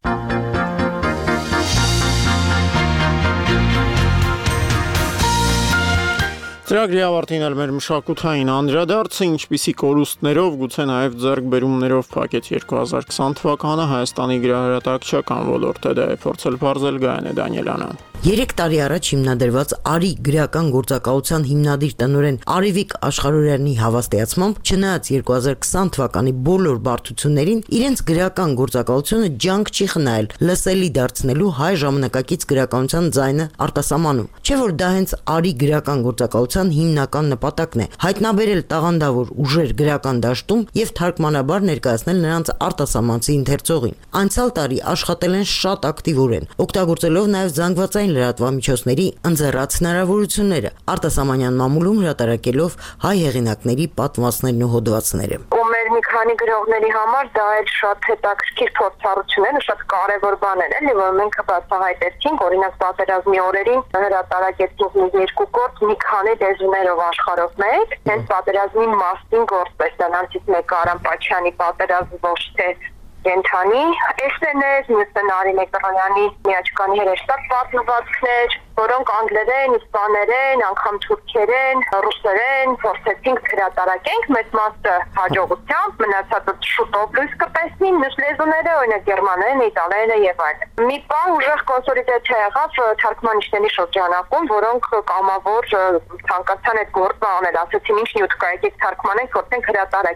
Ծրագրի ավարտին էլ մեր մշակութային անդրադարձը, ինչպիսի կորուստներով, գուցե նաև ձեռքբերումներով փակեց երկու հազար քսան թվականը Հայաստանի գրահրատարակչական ոլորտը, դա է փորձել բարձել Գայանե Դանիելյանը։ Երեք տարի առաջ հիմնադրված Արի գրական գործակալության հիմնադիր տնօրեն Արևիկ Աշխարհորյանի հավաստիացմամբ, չնայած երկու հազար քսան թվականի բոլոր բարդություններին, իրենց գրական գործակալությունը ջանք չի խնայել լսելի դարձնելու հայ ժամանակակից գրականության ձայնը արտասահմանում։ Չէ՞ որ դա հենց Արի գրական գործակալության հիմնական նպատակն է՝ հայտնաբերել տաղանդավոր ուժեր գրական դաշտում եւ թարգմանաբար ներկայացնել նրանց արտասահմանցի ընթերցողին։ Անցյալ տարի աշխատել են շատ ակտիվորեն, օգտագործելով նաեւ զանգվածային լրատվամիջոցների ընձեռած հնարավորությունները, արտասահմանյան մամուլում հրատարակելով հայ հեղինակների պատմվածքներն ու հոդվածները։ Ու մեր մի քանի գրողների համար դա էլ շատ հետաքրքիր փորձառություն է, շատ կարևոր բան է, էլի, որ մենք բացահայտեցինք, օրինակ պատերազմի օրերին հրատարակեցինք մի երկու գործ մի քանի լեզուներով աշխարհով մեկ, հենց պատերազմի մասին գործ, դրանցից մեկը Արամ Պաչյանի պատերազմ ոչ թե կենթանի, էսսեներ, մյուսը Նարինե Կրոնյանի միաճկանի հրեշտակ պատմվածքներ, որոնք անգլերեն, իսպաներեն, անգամ թուրքերեն, ռուսերեն փորձեցինք հրատարակենք, մեծ մասը հաջողությամբ, մնացածը շուտով լույս կտեսնի, մյուս լեզուները, օրինակ գերմաներեն, իտալերենը եւ այլն։ Մի բան ուժեղ կոնսոլիդացիա եղավ թարգմանիչների շրջանակում, որոնք կամավոր ցանկացան այդ գործը անել, ասացին ինչ նյութ կա, եկեք թարգմանենք, փորձենք հրատարակել։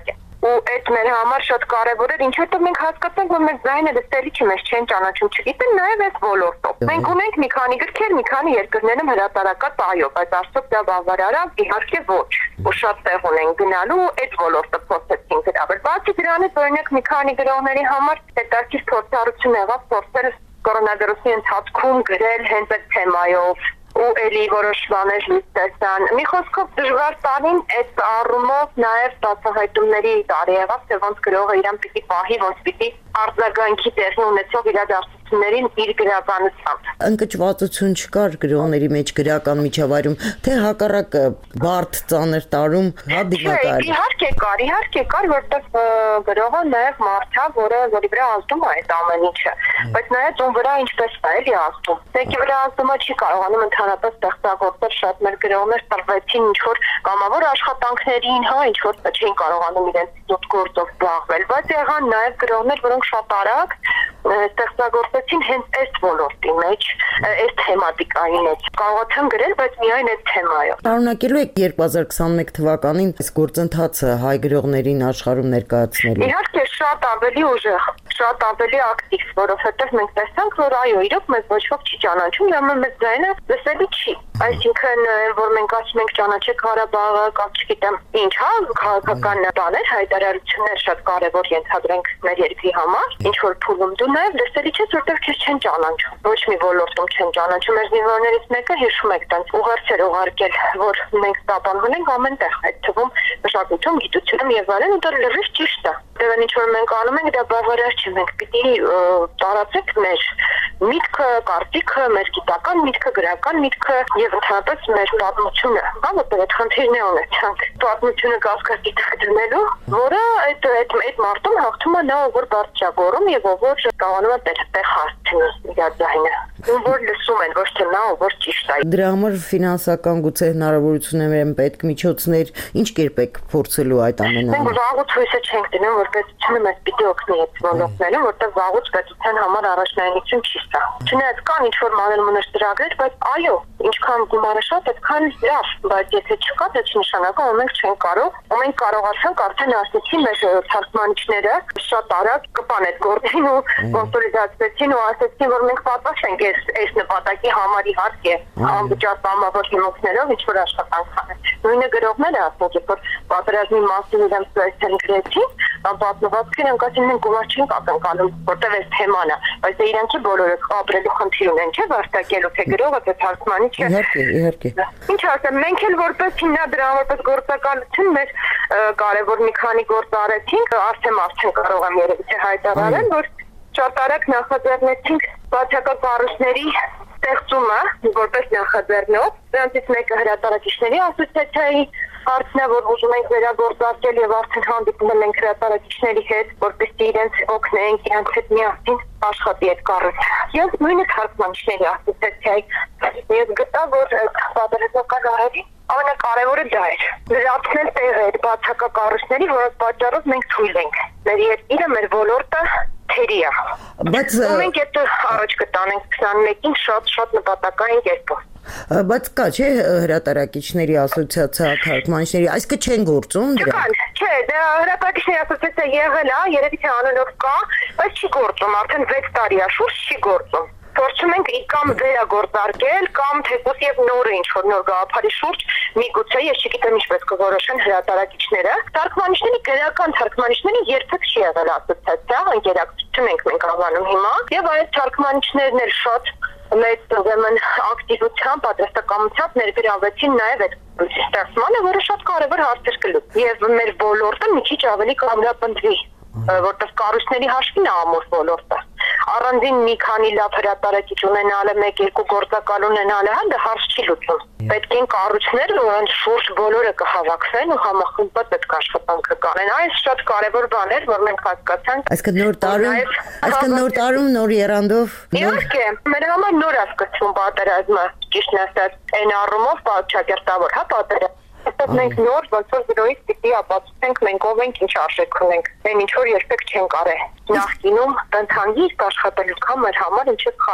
ու այդ մեր համար շատ կարևոր էր, ինչ որտեղ մենք հասկացանք, որ մեր ձայնը լսելի չի, մեզ չեն ճանաչում, չգիտեն նաև այս ոլորտով։ Մենք ունենք մի քանի գրքեր, մի քանի երկրներում հրատարակած այո, բայց արդյոք դա բավարար է, իհարկե ոչ։ Ու շատ տեղ ունենք գնալու, այդ ոլորտը փորձեցինք գրավել։ Բացի դրանից, օրինակ մի քանի գրողների համար հետաքրքիր փորձառություն եղավ փորձել կորոնավիրուսի ընթացքում գրել հենց այդ թեմայով ու էլի որոշ բաներ լույսեցան։ Մի խոսքով դժվար տարին այդ առումով նաև բացահայտումների տարի եղավ, թե ոնց գրողը իրան պիտի պահի, ոնց պիտի արձագանքի տեղի ունեցող իրադարձություններին իր գրականությամբ։ Ընկճվածություն չկար գրողների մեջ գրական միջավայրում, թե հակառակ բարդ ծանր տարում հա դիմակայել։ Իհարկե կար, իհարկե կար, որտեղ գրողը նաև մարդ է, որը որի վրա ազդում է այդ ամեն ինչը, բայց նաև ում վրա ինչպես է էլի ազդում։ Մեկի վրա ազդումը չի կարողանում ընդհանրապես ստեղծագործել, շատ մեր գրողներ տրվեցին ինչ որ կամավոր աշխատանքներին, հա, ինչ որ չէին կարողանում իրենց ծուտ գործով զբաղվել, բայց եղան նաև գրողներ, որոնք շատ արագ ստեղծագործեցին հենց այս ոլորտի մեջ, այս թեմատիկայի մեջ։ Կարողացան գրել, բայց միայն այդ թեմայով։ Շարունակելու եք երկու հազար քսանմեկ թվականին այս գործընթացը հայ գրողներին աշխարհում ներկայացնելու։ Իհարկե շատ ավելի ուժեղ, շատ ավելի ակտիվ, որովհետև մենք տեսանք, որ այո, իրոք մեզ ոչ ոք չի ճանաչում, ուրեմն մեծ ձայնը լսելի չի։ Այսինքն, որ մենք ասում ենք ճանաչեք Ղարաբաղը, կամ չգիտեմ, ինչ, հա, քաղաքական բաներ, հայտարարություններ շատ կարևոր ենթադրենք մեր երկրի համար, ինչ որ փուլում դու նաև լսելի չես, որտեղ քեզ չեն ճանաչում։ Ոչ մի ոլորտում չեն ճանաչում։ Մեր զինվորներից մեկը հիշում եք, տենց ուղերձեր ուղարկել, որ մենք ստապանվում ենք ամենտեղ, այդ թվում մշակույթում, գիտությունում եւ այլն, ու դա լրիվ ճիշտ է։ Դեռ ինչ որ մենք անում ենք, դա բավարար չի, մենք պիտի տարածենք մեր միտքը, կարծիքը, մեր գիտական միտքը, գրական միտքը եւ ընդհանրապես մեր պատմությունը, հա, որտեղ այդ խնդիրն է ունեցանք։ Պատմությունը կասկածի տակ դնելու, որը այդ այդ այդ մարտում հաղթում է նա, որ բարձրագորում եւ որ կարողանում է տեղ հասցնել իր ձայնը։ Ու որ լսում են, ոչ թե նա, որ ճիշտ է։ Դրա համար ֆինանսական գուցե հնարավորություններ են պետք, միջոցներ, ինչ կերպ եք փորձելու այդ ամենը։ Մենք վաղուց հույսը չենք դնում, որ պետությունը մեզ պիտի օգնի այդ ոլորտներում, որտեղ վաղուց պետության համար առաջնահերթություն չի ստա։ Չնայած կան ինչ-որ մանր-մունր ծրագրեր, բայց այո, ինչքան գումարը շատ, այդքան լավ, բայց եթե չկա, դա չնշանակում, որ մենք չենք կարող, ու մենք կարողացանք արդեն ասեցի մեր թարգմանիչները շատ արագ կպան այդ գործին ու կոնսոլիդացվեցին ու ասեցին, որ մենք պատրաստ ենք այս այս նպատակի համար իհարկե անվճար բամավոր հիմունքներով ինչ-որ աշխատանք անել։ Նույնը գրողները ասում են, որ պատերազմի մասին իրենց ծրագրեր գրեցին, կամ պատմվածքներ իրենք ասին մենք գումար չենք ակնկալում, որտեղ այս թեման է, բայց դե իրանք բոլորը ապրելու խնդիր ունեն, չէ՞, վաստակելու թե գրողը, թե թարգմանիչը։ Իհարկե, իհարկե։ Ինչ ասեմ, մենք էլ որպես հիմնադրամ, որպես գործակալություն մեր կարևոր մի քանի գործ արեցինք, արդեն արդեն կարող եմ երևի թե հայտարարել, որ շատ արագ նախաձեռնեցինք բացակայ կառույցների ստեղծումը որպես նախաձեռնող, դրանցից մեկը հրատարակիչների ասոցիացիայի հարցն է, որ ուզում ենք վերագործարկել եւ արդեն հանդիպում ենք հրատարակիչների հետ, որպեսզի իրենց օգնենք, իրենց հետ միասին աշխատի այդ կառույցը։ Եվ նույնիսկ թարգմանիչների ասոցիացիայի ես գտա, որ պատերազմական առավի ամենակարևորը դա էր։ Լրացնել տեղեր բացակայ կառույցների, որոնց պատճառով մենք թույլ ենք։ Մեր երկիրը, մեր ոլորտը թերի է։ Բայց մենք այդ առաջ կտանենք քսանմեկին շատ-շատ նպատակային կերպով։ Բայց կա չէ հրատարակիչների ասոցիացիա, թարգմանիչների, այսինքն չեն գործում դրա։ Չէ, դա հրատարակիչների ասոցիացիա եղել է, երևի թե անունով կա, բայց չի գործում, արդեն վեց տարի է շուրջ չի գործում։ Փորձում ենք կամ վերագործարկել, կամ թեկուզ եւ նոր ինչ-որ նոր գաղափարի շուրջ միգուցե ես չգիտեմ ինչպես կորոշեն հրատարակիչները։ Թարգմանիչների գրական թարգմանիչների երբեք չի եղել ասոցիացիա, ընկերակցություն ենք մենք անվանում հիմա, եւ այդ թարգմանիչներն էլ շատ մեծ ուրեմն ակտիվությամբ, պատրաստակամությամբ ներգրավեցին նաեւ այդ ստեղծմանը, որը շատ կարևոր հարց էր կլուտ։ Եվ մեր ոլորտը մի քիչ ավելի կամրապնդվի, որտեղ կառույցների հաշվին է ամուր ոլորտը։ Առանձին մի քանի լավ հրատարակիչ ունենալը, մեկ-երկու գործակալ ունենալը, հա դա հարց չի լուծում։ Պետք են կառույցներ, որոնց շուրջ բոլորը կհավաքվեն ու համախմբված այդ աշխատանքը կանեն։ Այս շատ կարևոր բան էր, որ մենք հասկացանք։ Այսինքն նոր տարում, այսինքն նոր տարում նոր երանդով։ Իհարկե, մեր համար նոր է սկսվում պատերազմը, ճիշտն ասած, այն առումով պատճակերտավոր, հա պատերազմ։ Այստեղ մենք նոր ոնց որ գրոից պիտի ապացուցենք մենք ով ենք, ինչ արժեք ունենք։ Այն ինչ որ երբեք չենք արել։ Նախկինում ընթանգիր աշխատելուց մեր համար ինչը խավ էր։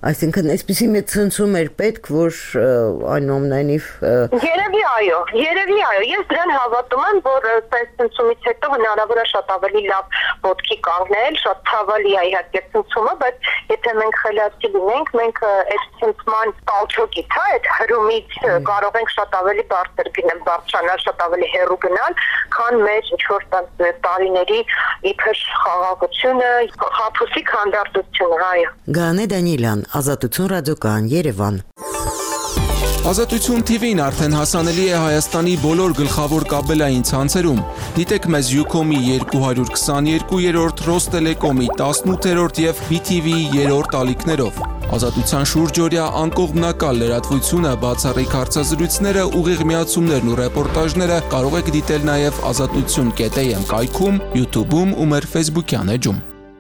Այսինքն այսպիսի մեծ ցնցում էր պետք, որ այնուամենայնիվ Երևի այո, երևի այո, ես դրան հավատում եմ, որ այս ցնցումից հետո հնարավոր է շատ ավելի լավ ոտքի կանգնել, շատ ցավալի է իհարկե ցնցումը, բայց եթե մենք խելացի լինենք, մենք այս ցնցման տալչոկից, հա, այդ հրումից կարող ենք շատ ավելի բարձր գնալ, բարձրանալ, շատ ավելի հեռու գնալ, քան մեր ինչ-որ տարիների իբր խաղաղությունը, խաբուսի քանդարտությունը, այո։ Գանե Դանիելյան, Ազատություն ռադիոկայան, Երևան։ Ազատություն թի վին արդեն հասանելի է Հայաստանի բոլոր գլխավոր կաբելային ցանցերում։ Դիտեք մեզ Ucom-ի երկու քսաներկուերորդ, Ռոստելեկոմի տասնութերորդ եւ B T V-ի երրորդ ալիքներով։ Ազատության շուրջօրյա անկողմնակալ լրատվությունը, բացառիկ հարցազրույցները, ուղիղ միացումներն ու ռեպորտաժները կարող եք դիտել նաեւ ազատություն կետ a m կայքում, YouTube-ում ու մեր Facebook-յան էջում։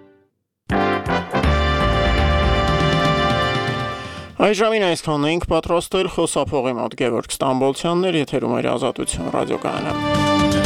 Այժմին այսքանն ենք պատրաստել խոսափողի մոտ Գևորգ Ստամբոլցյանն էր, եթերում էր Ազատություն ռադիոկայանը։